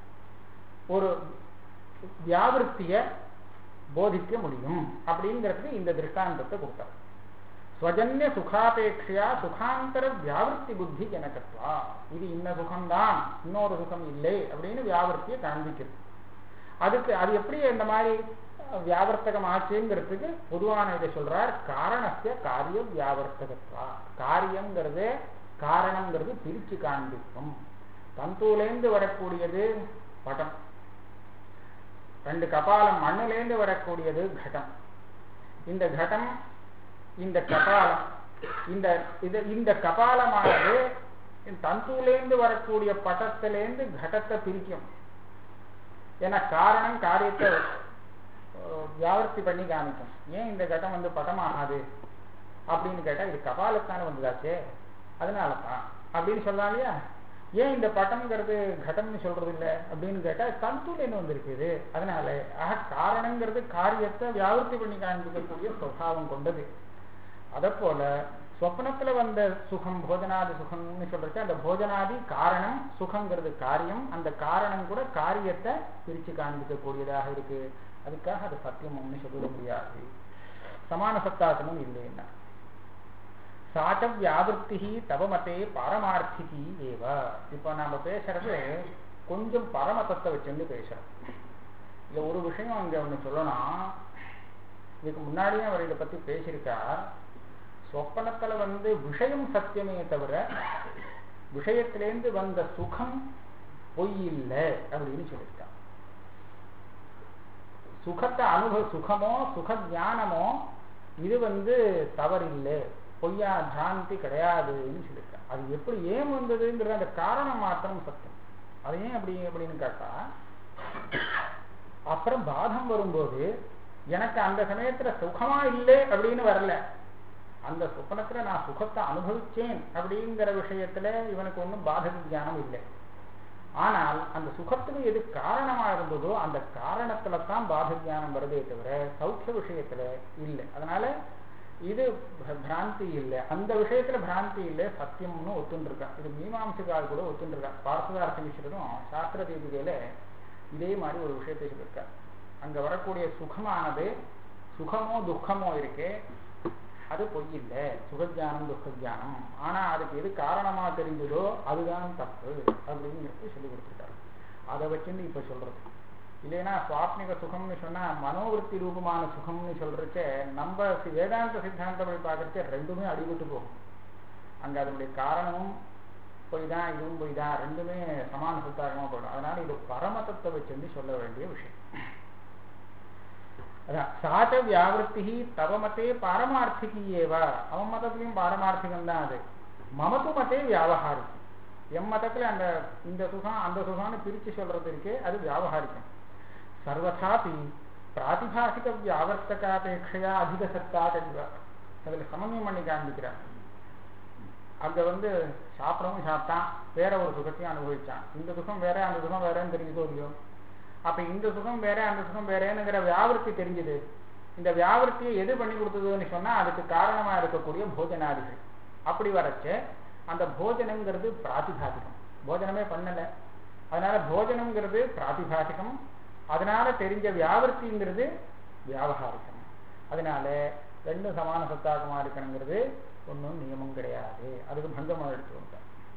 ஒரு வியாவிருத்திய போதிக்க முடியும் அப்படிங்கிறதுக்கு இந்த திருஷ்டாந்தத்தை கொடுத்தார். ஸ்வஜன்ய சுகாபேட்சையா சுகாந்தர வியாவிருத்தி புத்தி ஜனகத்வா. இது இன்ன சுகம்தான், இன்னொரு சுகம் இல்லை அப்படின்னு வியாவிருத்தியை காண்பிக்கிறது. அதுக்கு அது எப்படி இந்த மாதிரி வியாவர்த்தகம் ஆச்சுங்கிறதுக்கு பொதுவான இதை சொல்றார். காரணத்தை காரிய வியாவர்த்தகத்வா. காரியம்ங்கிறது காரணம்ங்கிறது பிரிச்சு காண்பிக்கும். தந்தூலேந்து வரக்கூடியது படம், ரெண்டு கபாலம் மண்ணிலேந்து வரக்கூடியது கடம். இந்த கடம் இந்த கபாலம் இந்த கபாலமானது தந்தூலேந்து வரக்கூடிய பட்டத்திலேந்து கடத்தை பிரிக்கும். ஏன்னா காரணம் காரியத்தை வியாவர்த்தி பண்ணி காமிக்கும். ஏன் இந்த கட்டம் படமாகாது அப்படின்னு கேட்டா இது கபாலத்தான வந்ததாச்சே அதனாலதான் அப்படின்னு சொல்லலாம் இல்லையா? ஏன் இந்த பட்டம்ங்கிறது கடம்னு சொல்றது இல்லை அப்படின்னு கேட்டா தந்தூல என்ன வந்திருக்குது அதனால. ஆக காரணங்கிறது காரியத்தை வியாவர்த்தி பண்ணி காண்பிக்கக்கூடிய சுபாவம் கொண்டது. அத போல சொப்னத்துல வந்த சுகம் போஜனாதி சுகம்னு சொல்றது அந்த போஜனாதி காரணம், சுகங்கிறது காரியம். அந்த காரணம் கூட காரியத்தை பிரிச்சு காண்பிக்கக்கூடியதாக இருக்கு. அதுக்காக அது சத்தியம் சொல்ல முடியாது. சமான சத்தாசனம் இல்லைன்னா சாச்ச வியாவிருத்தி தவ மதே பாரமார்த்திகி ஏவ. இப்ப நாம பேசுறது கொஞ்சம் பரமதத்தை வச்சுட்டு பேசுறோம். இல்ல ஒரு விஷயம் அங்க ஒண்ணு சொல்லணும். இதுக்கு முன்னாடியே அவர் இதை பத்தி பேசியிருக்கார். சொப்பனத்துல விஷயம் சத்தியமே தவிர விஷயத்திலேருந்து வந்த சுகம் பொய் இல்லை அப்படின்னு சொல்லியிருக்கார். சுகத்தை சுகமோ சுக ஞானமோ இது தவறில்லை, பொய்யா பிராந்தி கிடையாதுன்னு சொல்லியிருக்கார். அது எப்படி ஏன் வந்ததுங்கிறது அந்த காரணம் மாத்திரம் சத்தியம். அது ஏன் அப்படின்னு கேட்டா, அப்புறம் பாதம் வரும்போது எனக்கு அந்த சமயத்துல சுகமா இல்லை அப்படின்னு வரல, அந்த சுப்பனத்துல நான் சுகத்தை அனுபவிச்சேன் அப்படிங்கிற விஷயத்துல இவனுக்கு ஒன்றும் பாதக ஞானம் இல்லை. ஆனால் அந்த சுகத்துக்கு எது காரணமா இருந்ததோ அந்த காரணத்துல தான் பாத ஞானம் வருதே தவிர சௌக்கிய விஷயத்துல இல்லை. அதனால இது பிராந்தி இல்லை, அந்த விஷயத்துல பிராந்தி இல்லை, சத்தியம்னு ஒத்துண்டிருக்கா. இது மீமாம்சகால் கூட ஒத்துண்டிருக்கா. பார்த்ததார்த்த மிஸ்ரரும் சாஸ்திர தீபிகையில இதே மாதிரி ஒரு விஷயத்தை சொல்லியிருக்கா. அங்க வரக்கூடிய சுகமானது சுகமோ துக்கமோ இருக்கே அது பொய் இல்லை, சுகஜானம் துக்கஜானம். ஆனா அதுக்கு எது காரணமா தெரிஞ்சதோ அதுதான் தப்பு அப்படின்னு சொல்லி கொடுத்துருக்காரு. அதை வச்சுன்னு இப்ப சொல்றது இல்லைன்னா சுவாப்னிக சுகம்னு சொன்னா மனோவிருத்தி ரூபமான சுகம்னு சொல்றச்ச நம்ம வேதாந்த சித்தாந்தப்படி பார்க்கறச்ச ரெண்டுமே அடிபட்டு போகும். அங்க அதனுடைய காரணமும் பொய் தான், இதுவும் பொய் தான், ரெண்டுமே சமான சித்தாகமா போயிடும். அதனால இது பரமதத்தை வச்சு சொல்ல வேண்டிய விஷயம். அதான் சாச்ச வியாவிருத்தி தவ மத்தே பாரமார்த்திகி ஏவ, அவன் மதத்திலையும் பாரமார்த்திகம் தான் அது. மமத்து மத்தே வியாபகாரிக்கம். எம் மதத்துல அந்த இந்த சுகம் அந்த சுகம்னு பிரிச்சு சொல்றது இருக்கு, அது வியாபகாரிக்கம். சர்வதாபி பிராதிபாசிக வியாவர்த்தகாபேட்சையா அதிக சத்தா கல்வா. அதுல சமன்வயம் பண்ணி காண்பிக்கிறார். அங்க சாப்பிடவும் சாப்பிட்டான், வேற ஒரு சுகத்தையும் அனுபவிச்சான். இந்த சுகம் வேற அந்த சுகம் வேறன்னு தெரிஞ்சதோ இல்லையோ. அப்ப இந்த சுகம் வேற அந்த சுகம் வேறேனுங்கிற வியாவிருத்தி தெரிஞ்சது. இந்த வியாவிருத்தியை எது பண்ணி கொடுத்ததுன்னு சொன்னா அதுக்கு காரணமா இருக்கக்கூடிய போஜனாதிகள். அப்படி வரச்ச அந்த போஜனம்ங்கிறது பிராதிபாசிகம், போஜனமே பண்ணல. அதனால போஜனம்ங்கிறது பிராதிபாசிகம், அதனால தெரிஞ்ச வியாவிருத்திங்கிறது வியாபகாரிகம். அதனால ரெண்டும் சமான சத்தாகமா இருக்கணுங்கிறது ஒன்றும் நியமம் கிடையாது. அதுக்கு பங்கமா எடுத்து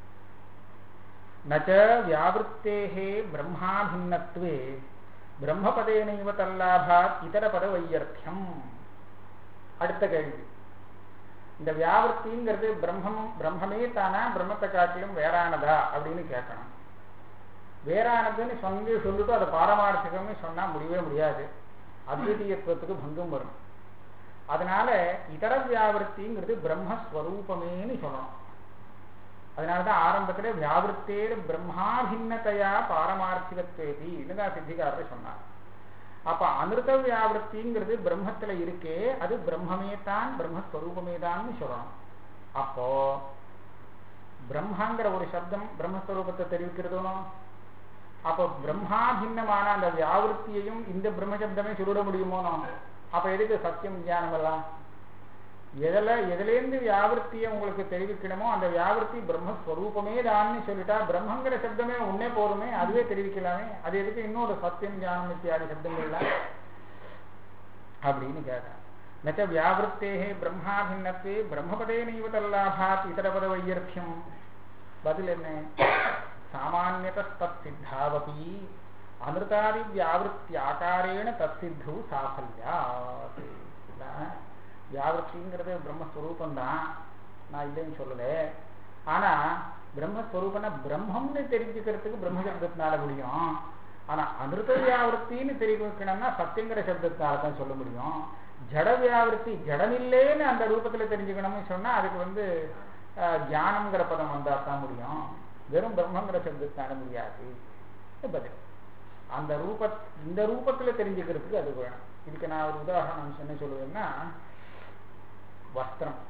நச்ச வியாவிருத்தேஹே பிரம்மாபின்னத்வே பிரம்மபதேனைவ தல்லாபாத் இதர பத வையர்த்தியம். அடுத்த கேள்வி, இந்த வியாவிருத்திங்கிறது பிரம்மமே தானா பிரம்மத்தை காட்டிலும் வேறானதா அப்படின்னு கேட்கணும். வேறானதுன்னு சொல்லிட்டு அதை பாரமார்த்திகம்னு சொன்னா முடியவே முடியாது, அத்விதீயத்துவத்துக்கு பங்கம் வரும். அதனால இதர வியாவிருத்திங்கிறது பிரம்மஸ்வரூபமேன்னு சொல்லணும். அதனாலதான் ஆரம்பத்துல வியாவிருத்தேர் பிரம்மாபின்னதையா பாரமார்த்திகத்வேதி இதுதான் சித்திகாரர் சொன்னார். அப்ப அனிருத்த வியாவிருத்திங்கிறது பிரம்மத்துல இருக்கே, அது பிரம்மமே தான், பிரம்மஸ்வரூபமே தான் சொல்லணும். அப்போ பிரம்மாங்கிற ஒரு சப்தம் பிரம்மஸ்வரூபத்தை தெரிவிக்கிறதுனோ, அப்போ பிரம்மாபின்னமான அந்த வியாவிருத்தியையும் இந்த பிரம்மசப்தமே சொல்லிட முடியுமோனோ? அப்ப எதுக்கு சத்தியம் ஞானம் எல்லாம்? எதுலேருந்து வியாவிருத்தியை உங்களுக்கு தெரிவிக்கணுமோ அந்த வியாவிருத்தி பிரம்மஸ்வரூபமே தான்னு சொல்லிட்டா பிரம்மங்கிற சப்தமே ஒன்னே போருமே, அதுவே தெரிவிக்கலாமே. அது எதுக்கு இன்னொரு சத்தியம் ஞானம் இத்தியாதி சப்தங்கள்லாம் அப்படின்னு கேட்டார். நச்ச வியாவிருத்தேஹே பிரம்மாபின்னத்வே பிரம்மபதே நைவதல்லாபாத் இதரபத வையர்த்தியம். பதில் என்ன? சாமான்யதத் சித்தாவபி அமிர்தாதி வியாவிருத்தி ஆகாரேண தத் சித்து சாஃபல்யாத். வியாவிருத்திங்கிறது பிரம்மஸ்வரூபந்தான், நான் இல்லைன்னு சொல்லல. ஆனா பிரம்மஸ்வரூபம்னா பிரம்மம்னு தெரிஞ்சுக்கிறதுக்கு பிரம்ம சப்தத்தினால முடியும். ஆனா அமிர்த வியாவிருத்தின்னு தெரிவிக்கணும்னா சத்தியங்கிற சப்தத்தினால தான் சொல்ல முடியும். ஜட வியாவிருத்தி ஜடமில்லேன்னு அந்த ரூபத்துல தெரிஞ்சுக்கணும்னு சொன்னா அதுக்கு ஞானம்ங்கிற பதம் வந்தா தான் முடியும், வெறும் பிரம்மங்கிற சப்தத்தினால முடியாது. பதில் அந்த இந்த ரூபத்துல தெரிஞ்சுக்கிறதுக்கு அது வேணும். இதுக்கு நான் ஒரு உதாரணம் என்ன சொல்லுவேன்னா, வஸ்திரம்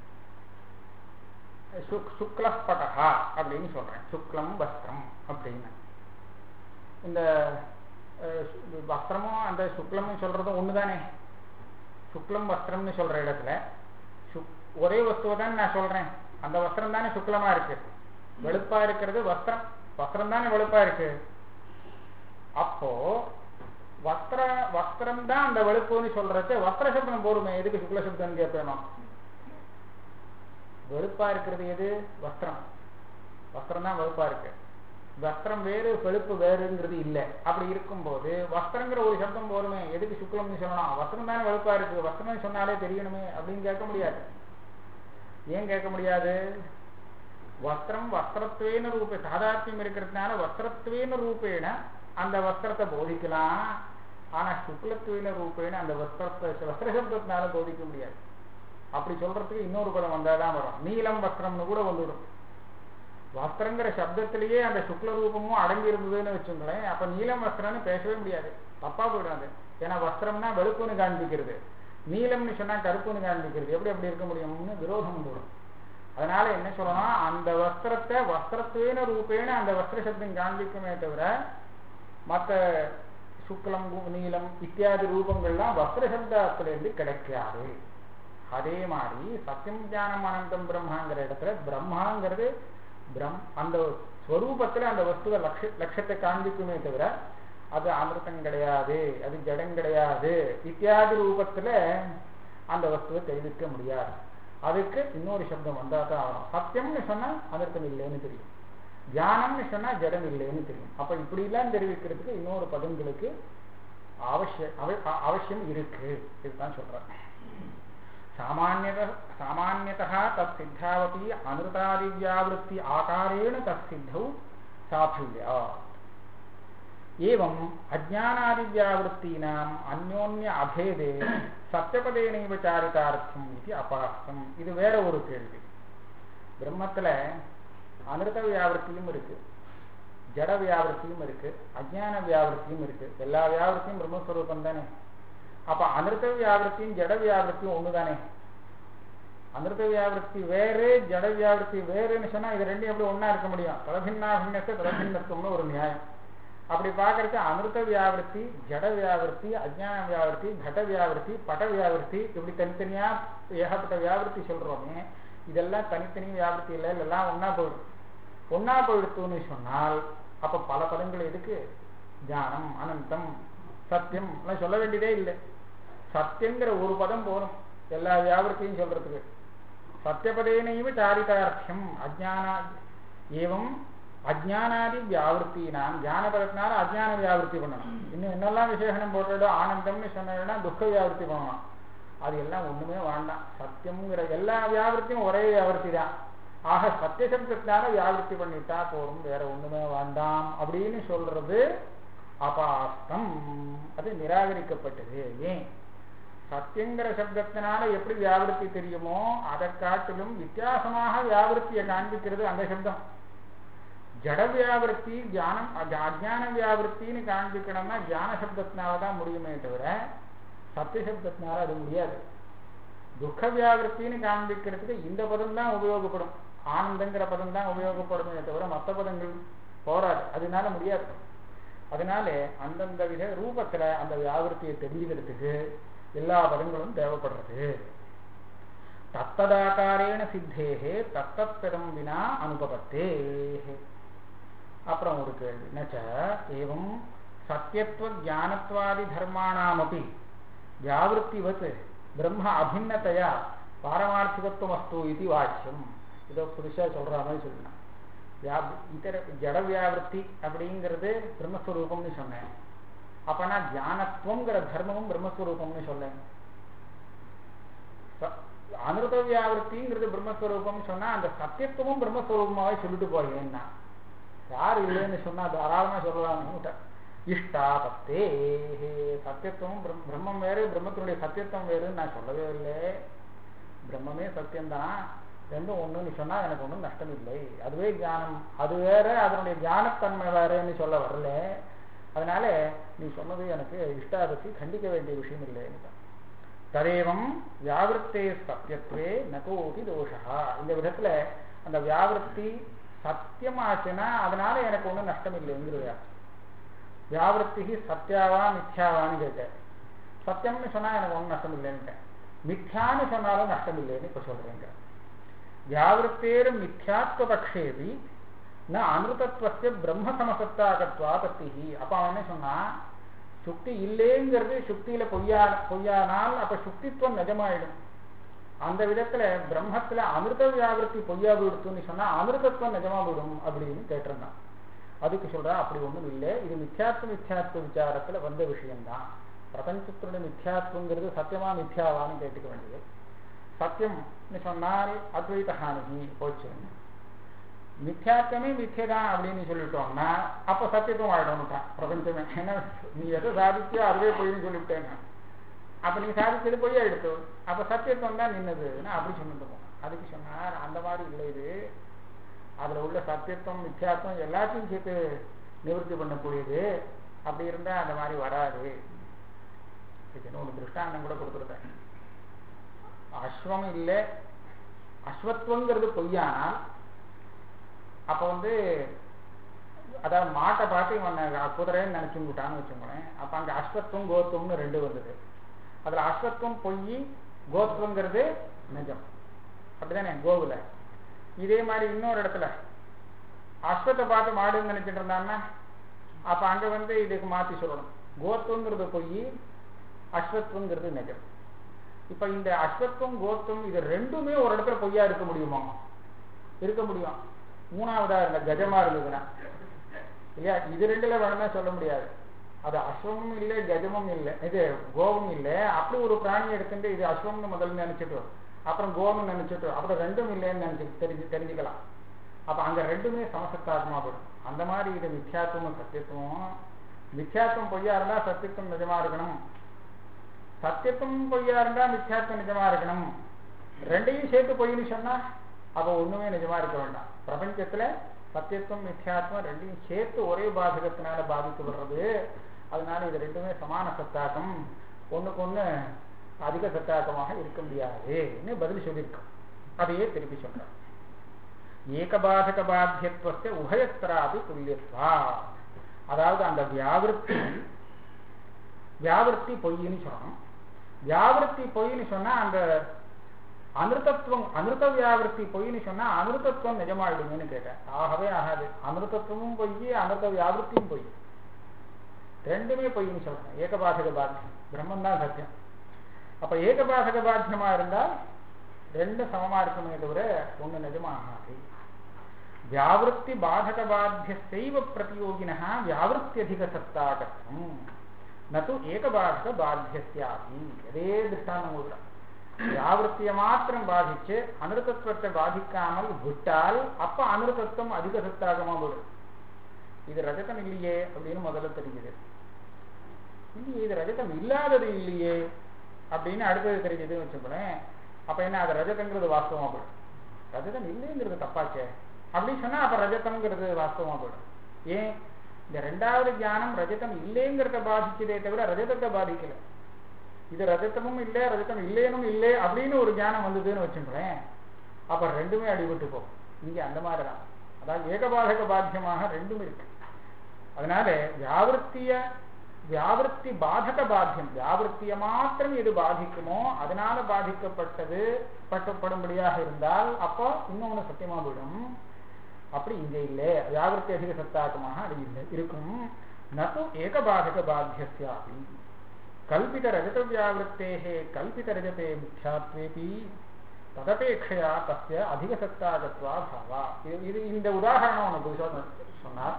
சுக்லப்படகா அப்படின்னு சொல்றேன், சுக்லம் வஸ்திரம் அப்படின்னு. இந்த வஸ்திரமும் அந்த சுக்லமும் சொல்றதும் ஒண்ணுதானே. சுக்லம் வஸ்திரம்னு சொல்ற இடத்துல ஒரே வஸ்துவை தான் நான் சொல்றேன். அந்த வஸ்திரம் தானே சுக்லமா இருக்கு, வெளுப்பா இருக்கிறது வஸ்திரம், வஸ்திரம் தானே வெளுப்பா இருக்கு. அப்போ வஸ்திரம் தான் அந்த வெளுப்புன்னு சொல்றது வஸ்திர சப்தம் போருமே, எதுக்கு சுக்ல சப்தம் கேட்கணும்? வெளுப்பா இருக்கிறது எது? வஸ்திரம். வஸ்திரம் தான் வெளுப்பா இருக்கு, வஸ்திரம் வேறு வெளுப்பு வேறுங்கிறது இல்லை. அப்படி இருக்கும்போது வஸ்திரங்கிற ஒரு சப்தம் போருமே, எதுக்கு சுக்லம்னு சொல்லணும்? வஸ்திரம் தானே வெளுப்பா இருக்கு, வஸ்திரம் சொன்னாலே தெரியணுமே அப்படின்னு கேட்க முடியாது. ஏன் கேட்க முடியாது? வஸ்திரம் வஸ்திரத்துவேன ரூபே சாதார்த்தியம் இருக்கிறதுனால வஸ்திரத்துவேன ரூபேன அந்த வஸ்திரத்தை போதிக்கலாம். ஆனா சுக்லத்துவேன ரூபேன அந்த வஸ்திரத்தை வஸ்திர சப்தத்தினால போதிக்க முடியாது. அப்படி சொல்றதுக்கு இன்னொரு பதம் வந்தாதான் வரும். நீலம் வஸ்திரம்னு கூட வந்துடும். வஸ்திரங்கிற சப்தத்திலேயே அந்த சுக்ல ரூபமும் அடங்கி இருந்ததுன்னு வச்சுங்களேன், அப்ப நீலம் வஸ்திரம்னு பேசவே முடியாது, தப்பா போயிடாது. ஏன்னா வஸ்திரம்னா வெளுப்புன்னு காண்பிக்கிறது, நீலம்னு சொன்னா கருப்புன்னு காண்பிக்கிறது, எப்படி அப்படி இருக்க முடியும்னு விரோதம் வந்துடும். அதனால என்ன சொல்லணும், அந்த வஸ்திரத்தை வஸ்திரத்துவேன ரூபேன அந்த வஸ்திர சப்தம் காண்பிக்குமே தவிர மற்ற சுக்லம் நீலம் இத்தியாதி ரூபங்கள்லாம் வஸ்திர சப்தத்திலிருந்து கிடைக்காது. அதே மாதிரி சத்தியம் ஞானம் அனந்தம் பிரம்மாங்கிற இடத்துல பிரம்மாங்கிறது அந்த ஸ்வரூபத்துல அந்த வஸ்துவ லட்சத்தை காண்பிக்குமே தவிர அது அமிர்தம் கிடையாது, அது ஜடம் கிடையாது இத்தியாதி ரூபத்துல அந்த வஸ்துவை தெரிவிக்க முடியாது. அதுக்கு இன்னொரு சப்தம் வந்தா தான் ஆகணும். சத்தியம்னு சொன்னா அமிர்தம் இல்லைன்னு தெரியும், தியானம்னு சொன்னா ஜடம் இல்லைன்னு தெரியும். அப்ப இப்படி எல்லாம் தெரிவிக்கிறதுக்கு இன்னொரு பதங்களுக்கு அவசியம் இருக்கு. இதுதான் சொல்றேன். சாமான்யதா தத் சித்தாவபி அமிர்தாதி வியாவிருத்தி ஆகாரேண தத் சித்தௌ சாஃபல்யாத். ஏவம் அஜ்ஞானாதி வியாவிருத்தீனாம் அந்யோன்ய அபேதே சத்யபதேனைவ சாரிதார்த்தம் இது அபாஸ்தம். இது வேற ஒரு கேள்வி. பிரம்மத்துல அமிர்த வியாவிருத்தியும் இருக்கு, ஜட வியாவிருத்தியும் இருக்கு, அஜ்ஞான வியாவிருத்தியும் இருக்கு. எல்லா வியாவிருத்தியும் பிரம்மஸ்வரூபம் தானே. அப்ப அமிர்த வியாவிருத்தியும் ஜட வியாவிருத்தியும் ஒண்ணுதானே. அமிர்த வியாவிருத்தி வேறு ஜட வியாவிருத்தி வேறுன்னு சொன்னா இது ரெண்டும் எப்படி ஒன்னா இருக்க முடியும்? தலபின்னாபின்னத்தை தலபின்னத்துவம்னு ஒரு நியாயம். அப்படி பார்க்கறதுக்கு அமிர்த வியாவிருத்தி, ஜட வியாவிருத்தி, அஜ்ஞான வியாவிருத்தி, கட வியாவிருத்தி, பட வியாவிருத்தி இப்படி தனித்தனியா ஏகப்பட்ட வியாவிருத்தி சொல்றோமே, இதெல்லாம் தனித்தனி வியாவிருத்தி இல்லை, எல்லாம் ஒன்னா போயிடுத்துன்னு சொன்னால் அப்ப பல பதங்கள் எதுக்கு? ஞானம், அனந்தம், சத்தியம் எல்லாம் சொல்ல வேண்டியதே இல்லை. சத்தியங்கிற ஒரு பதம் போதும் எல்லா வியாவிருத்தியும் சொல்றதுக்கு. சத்தியபதேனையும் சாரிதார்த்தியம் அஜ்ஞானா ஏவம் அஜ்ஞானாதி வியாவிருத்தினாம். ஞானபதத்தினால அஜ்ஞான வியாவிருத்தி பண்ணணும். இன்னும் என்னெல்லாம் விசேஷனம் போட்டுடும், ஆனந்தம்னு சொன்னா துக்க வியாவிருத்தி பண்ணணும். அது எல்லாம் ஒண்ணுமே வேண்டாம். சத்தியம்ங்கிற எல்லா வியாவிருத்தியும் ஒரே வியாவிருத்தி தான். ஆக சத்தியசப்தத்தினால வியாவிருத்தி பண்ணிட்டா போதும், வேற ஒண்ணுமே வேண்டாம் அப்படின்னு சொல்றது அபாஸ்தம். அது நிராகரிக்கப்பட்டது. ஏன்? சத்தியங்கிற சப்தத்தினால எப்படி வியாவிருத்தி தெரியுமோ அதை காட்டிலும் வித்தியாசமாக வியாவிருத்தியை காண்பிக்கிறது அந்த சப்தம். ஜட வியாவிருத்தி ஞானம் அஜான வியாவிருத்தின்னு காண்பிக்கணும்னா ஞான சப்தத்தினாலதான் முடியுமே தவிர சத்திய சப்தத்தினால அது முடியாது. துக்க வியாவிருத்தின்னு காண்பிக்கிறதுக்கு இந்த பதம் தான் உபயோகப்படும், ஆனந்தங்கிற பதம் தான் உபயோகப்படுமே தவிர மற்ற பதங்கள் போராது, அதனால முடியாது. அதனால அந்தந்த வித ரூபத்துல அந்த வியாவிருத்தியை தெரிஞ்சுக்கிறதுக்கு எல்லா பதங்களும் தேவைப்படுறது. தத்ததாகாரேன சித்தேகே தத்தத்பதம் வினா அனுபவத்தே. அப்புறம் ஒரு கேள்வி, நச்ச ஏவம் சத்தியத்துவ ஞானத்வாதி தர்மாணாமபி வியாவிருத்திவத் பிரம்ம அபின்னதையா பாரமார்த்திகத்துவம் அஸ்து இது வாக்கியம். இதோ புதுசா சொல்ற மாதிரி சொல்லலாம். இதர ஜட வியாவிருத்தி அப்படிங்கிறது பிரம்மஸ்வரூபம்னு சொன்னேன். அப்ப நான் ஞானத்துவங்கிற தர்மமும் பிரம்மஸ்வரூபம்னு சொன்னேன். அமிர்த வியாவிருத்திங்கிறது பிரம்மஸ்வரூபம் சொன்னா அந்த சத்தியத்துவமும் பிரம்மஸ்வரூபமாவே சொல்லிட்டு போறேன்னா யார் இல்லைன்னு சொன்னா தாராளமா சொல்லலாம்னு இஷ்டா பத்தே. சத்தியத்துவம் பிரம்மம் வேறு, பிரம்மத்தினுடைய சத்தியத்துவம் வேறுன்னு நான் சொல்லவே இல்லை. பிரம்மமே சத்தியம்தான், ரெண்டும் ஒண்ணுன்னு சொன்னா எனக்கு ஒன்றும் நஷ்டம் இல்லை. அதுவே ஞானம், அது வேற, அதனுடைய ஞானத்தன்மை வேறன்னு சொல்ல வரல. அதனால நீ சொன்னது எனக்கு இஷ்டாபத்தி கண்டிக்க வேண்டிய விஷயம் இல்லைன்னு. ததேவம் வியாவிருத்தே சத்தியத்துவே நகோபி தோஷா. இந்த விதத்துல அந்த வியாவிருத்தி சத்தியமாச்சுன்னா அதனால எனக்கு ஒன்றும் நஷ்டம் இல்லைங்கிறதா. வியாவிருத்தி சத்தியாவா மித்யாவான்னு கேட்டேன். சத்தியம்னு சொன்னா எனக்கு ஒன்றும் நஷ்டம் இல்லைன்னு, மித்யான்னு சொன்னாலும் நஷ்டம் இல்லைன்னு இப்ப சொல்றேங்க. வியாவிருத்தேர் மித்யாத்வ பக்ஷேபி ந அமிர்தத்வஸ்ய பிரம்ம சமசத்தாகத்வா பத்திஹி. அப்ப அவன் என்ன சொன்னா, சுக்தி இல்லைங்கிறது சுக்தியில பொய்யானால் அப்ப சுக்தித்துவம் நிஜமாயிடும். அந்த விதத்துல பிரம்மத்துல அமிர்த வியாவிருத்தி பொய்யா போயிடுத்துன்னு சொன்னா அமிர்தத்துவம் நிஜமா போயிடும் அப்படின்னு கேட்டிருந்தான். அதுக்கு சொல்றா அப்படி ஒண்ணும் இல்லை, இது மித்யாத்வ விசாரத்துல வந்த விஷயம்தான். பிரபஞ்சத்தினுடைய மித்யாத்வங்கிறது சத்தியமா மித்யாவான்னு கேட்டுக்க வேண்டியது. சத்தியம்னு சொன்னால் அத்வைத ஹானி போச்சு. மித்யாத்வமே மித்யதான் அப்படின்னு சொல்லிட்டோம்னா அப்ப சத்தியத்துவம் ஆயிடும்ட்டான் பிரபஞ்சமே. ஏன்னா நீ எதை சாதிச்சோ அதுவே பொய்ன்னு சொல்லிவிட்டேன்னா அப்ப நீ சாதிச்சது பொய்யா எடுத்து அப்ப சத்தியத்துவம் தான் நின்னதுன்னா அப்படி சொல்லிட்டு. அதுக்கு சொன்னார் அந்த மாதிரி இல்லை, இது அதுல உள்ள சத்தியத்துவம் மித்யாத்வம் எல்லாத்தையும் சேர்த்து நிவர்த்தி பண்ணக்கூடியது. அப்படி இருந்தா அந்த மாதிரி வராது. ஒரு திருஷ்டாந்தம் கூட கொடுத்துருக்கேன். அஸ்வம் இல்லை, அஸ்வத்வங்கிறது பொய்யானால் அப்ப வந்து அதாவது மாட்டை பார்த்து இவன் குதிரைன்னு நினைச்சுட்டான்னு வச்சுக்கோங்களேன். அப்ப அங்க அஸ்வத்வம் கோத்துவம்னு ரெண்டு வந்தது. அதுல அஸ்வத்வம் பொய், கோத்துவங்கிறது நிஜம். அப்படிதானே கோவுல. இதே மாதிரி இன்னொரு இடத்துல அஸ்வத்தை பார்த்து மாடுன்னு நினைச்சிட்டு இருந்தான்னா அப்ப அங்க வந்து இதுக்கு மாத்தி சொல்லணும், கோத்துவங்கிறது பொய், அஸ்வத்வங்கிறது நிஜம். இப்ப இந்த அஸ்வத்வம் கோத்துவம் இது ரெண்டுமே ஒரு இடத்துல பொய்யா இருக்க முடியுமா? இருக்க முடியும். மூணாவதா இருந்த கஜமா இருந்ததுன்னா இல்லையா, இது ரெண்டுல வேணுமே சொல்ல முடியாது. அது அஸ்வமும் இல்லை, கஜமும் இல்லை, இது கோவும் இல்லை. அப்படி ஒரு பிராணியை எடுத்துட்டு இது அஸ்வம்னு முதல்ல நினைச்சிட்டு அப்புறம் கோவம் நினைச்சிட்டு அப்புறம் ரெண்டும் இல்லைன்னு நினைச்சு தெரிஞ்சுக்கலாம். அப்ப அங்க ரெண்டுமே சமசத்தாகமா போடும். அந்த மாதிரி இது மித்யாத்துவமும் சத்தியத்துவம். மித்யாத்துவம் பொய்யா இருந்தா சத்தியத்துவம் நிஜமா இருக்கணும், சத்தியத்துவம் பொய்யா இருந்தா மித்யாத்துவம் நிஜமா இருக்கணும். ரெண்டையும் சேர்த்து பொய்ன்னு சொன்னா அப்ப ஒண்ணுமே நிஜமா இருக்க வேண்டாம். பிரபஞ்சத்துல சத்தியத்துவம் மித்யாத்வம் ரெண்டையும் சேர்த்து ஒரே பாதகத்தினால பாதிக்கப்படுறது. அதனால இது ரெண்டுமே சமான சத்தாக்கம், ஒண்ணுக்கு ஒண்ணு அதிக சத்தாக்கமாக இருக்க முடியாது பதில் சொல்லியிருக்கோம். அதையே திருப்பி சொல்றோம். ஏகபாதக பாத்தியத்துவத்தை உபயஸ்தராபி துல்லியத்வா. அதாவது அந்த வியாவிருத்தி பொய்ன்னு சொல்லணும். வியாவிருத்தி பொய்ன்னு சொன்னா அந்த அமிர்தத்துவம், அமிர்த வியாவிருத்தி பொய்ன்னு சொன்னா அமிர்தத்துவம் நிஜமாயிடுங்கன்னு கேட்டேன். ஆகவே ஆகாது. அமிர்தத்துவமும் பொய், அமிர்த வியாவிருத்தியும் பொய், ரெண்டுமே பொய்ன்னு சொல்றேன். ஏகபாதக பாத்தியம், பிரம்மன் தான் சத்தியம். அப்ப ஏகபாதக பாத்தியமா இருந்தால் ரெண்டு சமமா இருக்குமே தவிர ஒண்ணு நிஜமாகாது. வியாவிருத்தி பாதக பாத்திய செய்வ பிரதியோகினா வியாவிருத்தி அதிக சத்தாகத்துவம் நது ஏகபாதக பாத்தியஸ்யாபி. அதே திருஷ்டாந்தம் கொடுக்குறான். வியாவிருத்தியை மாத்திரம் பாதிச்சு அமிர்தத்துவத்தை பாதிக்காமல் விட்டால் அப்ப அமிர்தத்துவம் அதிக சத்தாகமா போடும். இது ரஜதம் இல்லையே அப்படின்னு முதல்ல தெரிஞ்சது. இல்லையே இது ரஜதம் இல்லாதது இல்லையே அப்படின்னு அடுத்தது தெரிஞ்சதுன்னு வச்சுக்கோங்களேன். அப்ப என்ன, அது ரஜதங்கிறது வாஸ்தவமா போயிடும். ரஜதம் இல்லைங்கிறது தப்பாச்சே அப்படின்னு சொன்னா அப்ப ரஜதம்ங்கிறது வாஸ்தவமா போயிடும். ஏன், இந்த ரெண்டாவது ஞானம் ரஜதம் இல்லைங்கிறத பாதிச்சதே தவிர ரஜதத்தை பாதிக்கல. இது ரஜதமும் இல்லை, ரஜதம் இல்லைனும் இல்லை அப்படின்னு ஒரு ஞானம் வந்ததுன்னு வச்சுங்களேன், அப்ப ரெண்டுமே அடிபட்டு போகும். இங்க அந்த மாதிரிதான். அதாவது ஏகபாதக பாத்தியமாக ரெண்டும் இருக்கு. அதனால வியாவிருத்தி பாதக பாத்தியம், வியாவிருத்திய மாத்திரம் எது பாதிக்குமோ அதனால பாதிக்கப்பட்டது படும்படியாக இருந்தால் அப்போ இன்னொன்னு சத்தியமா போயிடும். அப்படி இங்க இல்லை, வியாவிருத்தி அதிக சத்தாக்கமாக அது இல்லை இருக்கும். நது ஏகபாதக பாத்தியஸ்யாபி கல்பித ரஜத வியாவிருத்தேஹே கல்பித ரஜதே மித்யாத்வேபி ததபேட்சையா தஸ்ய அதிக சத்தாகத்வா பாவா. இது இந்த உதாரணம் உனக்கு சொன்னார்.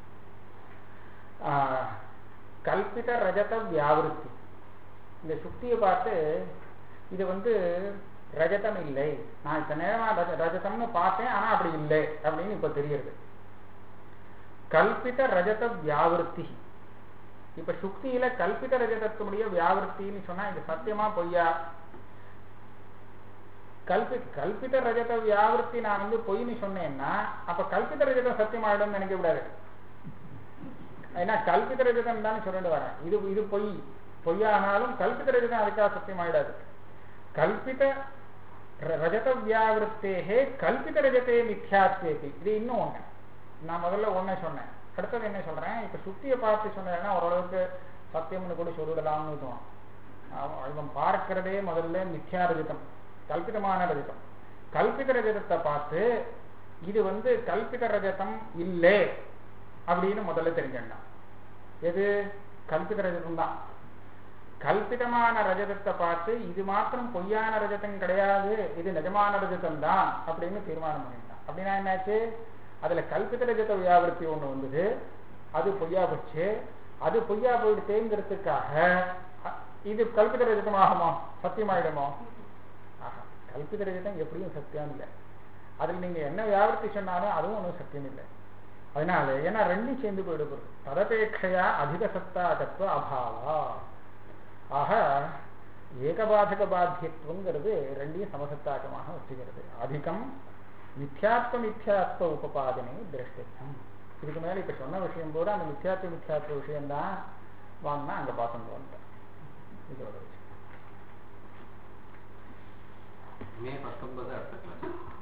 கல்பித ரஜத வியாவிருத்தி, இந்த சுக்தியை பார்த்து இது வந்து ரஜதம் இல்லை, நான் இப்ப நேரமா ரஜதம்னு பார்த்தேன் ஆனா அப்படி இல்லை அப்படின்னு இப்ப தெரியுது. கல்பித ரஜத வியாவிருத்தி, இப்ப சுக்தியில கல்பித ரஜதத்துடைய வியாவிருத்தின்னு சொன்னா இது சத்தியமா பொய்யா? கல்பித ரஜத வியாவிருத்தி நான் வந்து பொய்ன்னு சொன்னேன்னா அப்ப கல்பித ரஜதம் சத்தியமாயிடும் நினைக்க கூடாது. ஏன்னா கல்பித ரஜதம் தான் சொல்லிட்டு வரேன். இது பொய்யானாலும் கல்பித ரஜதம் அதுக்காக சத்தியமாயிடாது. கல்பித ரஜத வியாவிருத்தேஹே கல்பித ரஜதே மித்யாத்வேபி. இது இன்னும் ஒண்ணு. நான் முதல்ல ஒண்ணே சொன்னேன், அடுத்தது என்ன சொல்றேன். இப்ப சுத்தியை பார்த்து சொன்னேன்னா ஓரளவுக்கு சத்தியம்னு கூட சொல்லிடலாம்னு தோணும். இவன் பார்க்கிறதே முதல்ல மித்யா ரஜதம், கல்பிதமான ரஜதம். கல்பித ரஜதத்தை பார்த்து இது வந்து கல்பித ரஜதம் இல்லை அப்படின்னு முதல்ல தெரிஞ்சுட்டான். எது கல்பித ரஜதம் தான். கல்பிதமான ரஜதத்தை பார்த்து இது மாத்திரம் பொய்யான ரஜதம் கிடையாது, இது நிஜமான ரஜதம் தான் அப்படின்னு தீர்மானம் பண்ணிட்டான். அப்படின்னா என்னாச்சு, அதுல கல்பித ரஜத வியாவிருத்தி ஒண்ணு வந்தது, அது பொய்யா போச்சு. அது பொய்யா போயிடுத்தேங்கிறதுக்காக இது கல்பித ரஜதமாகுமா, சத்தியமாயிடுமோ? ஆஹா, கல்பித ரஜதம் எப்படியும் சத்தியம் இல்லை. அதுல நீங்க என்ன வியாவிருத்தி சொன்னாலும் அதுவும் ஒன்றும் சத்தியம் இல்லை. அதனால ஏன்னா ரெண்டும் சேர்ந்து போயிடுது. ததபேட்சையா அதிக சத்தாகத்துவ அபாவா. ஆக ஏகபாதக பாத்தியத்துவங்கிறது ரெண்டையும் சமசத்தாக்கமாக வச்சுக்கிறது. அதிகம் மித்யாத்வ உபபாதனை திருஷ்டித்தம். இதுக்கு மேல இப்ப சொன்ன விஷயம் போது அந்த மித்யாத்வ விஷயம்தான் வாங்கினா அங்க பார்த்து வந்துட்டேன். இதோட விஷயம் மே 19 அடுத்த கிளாஸ்.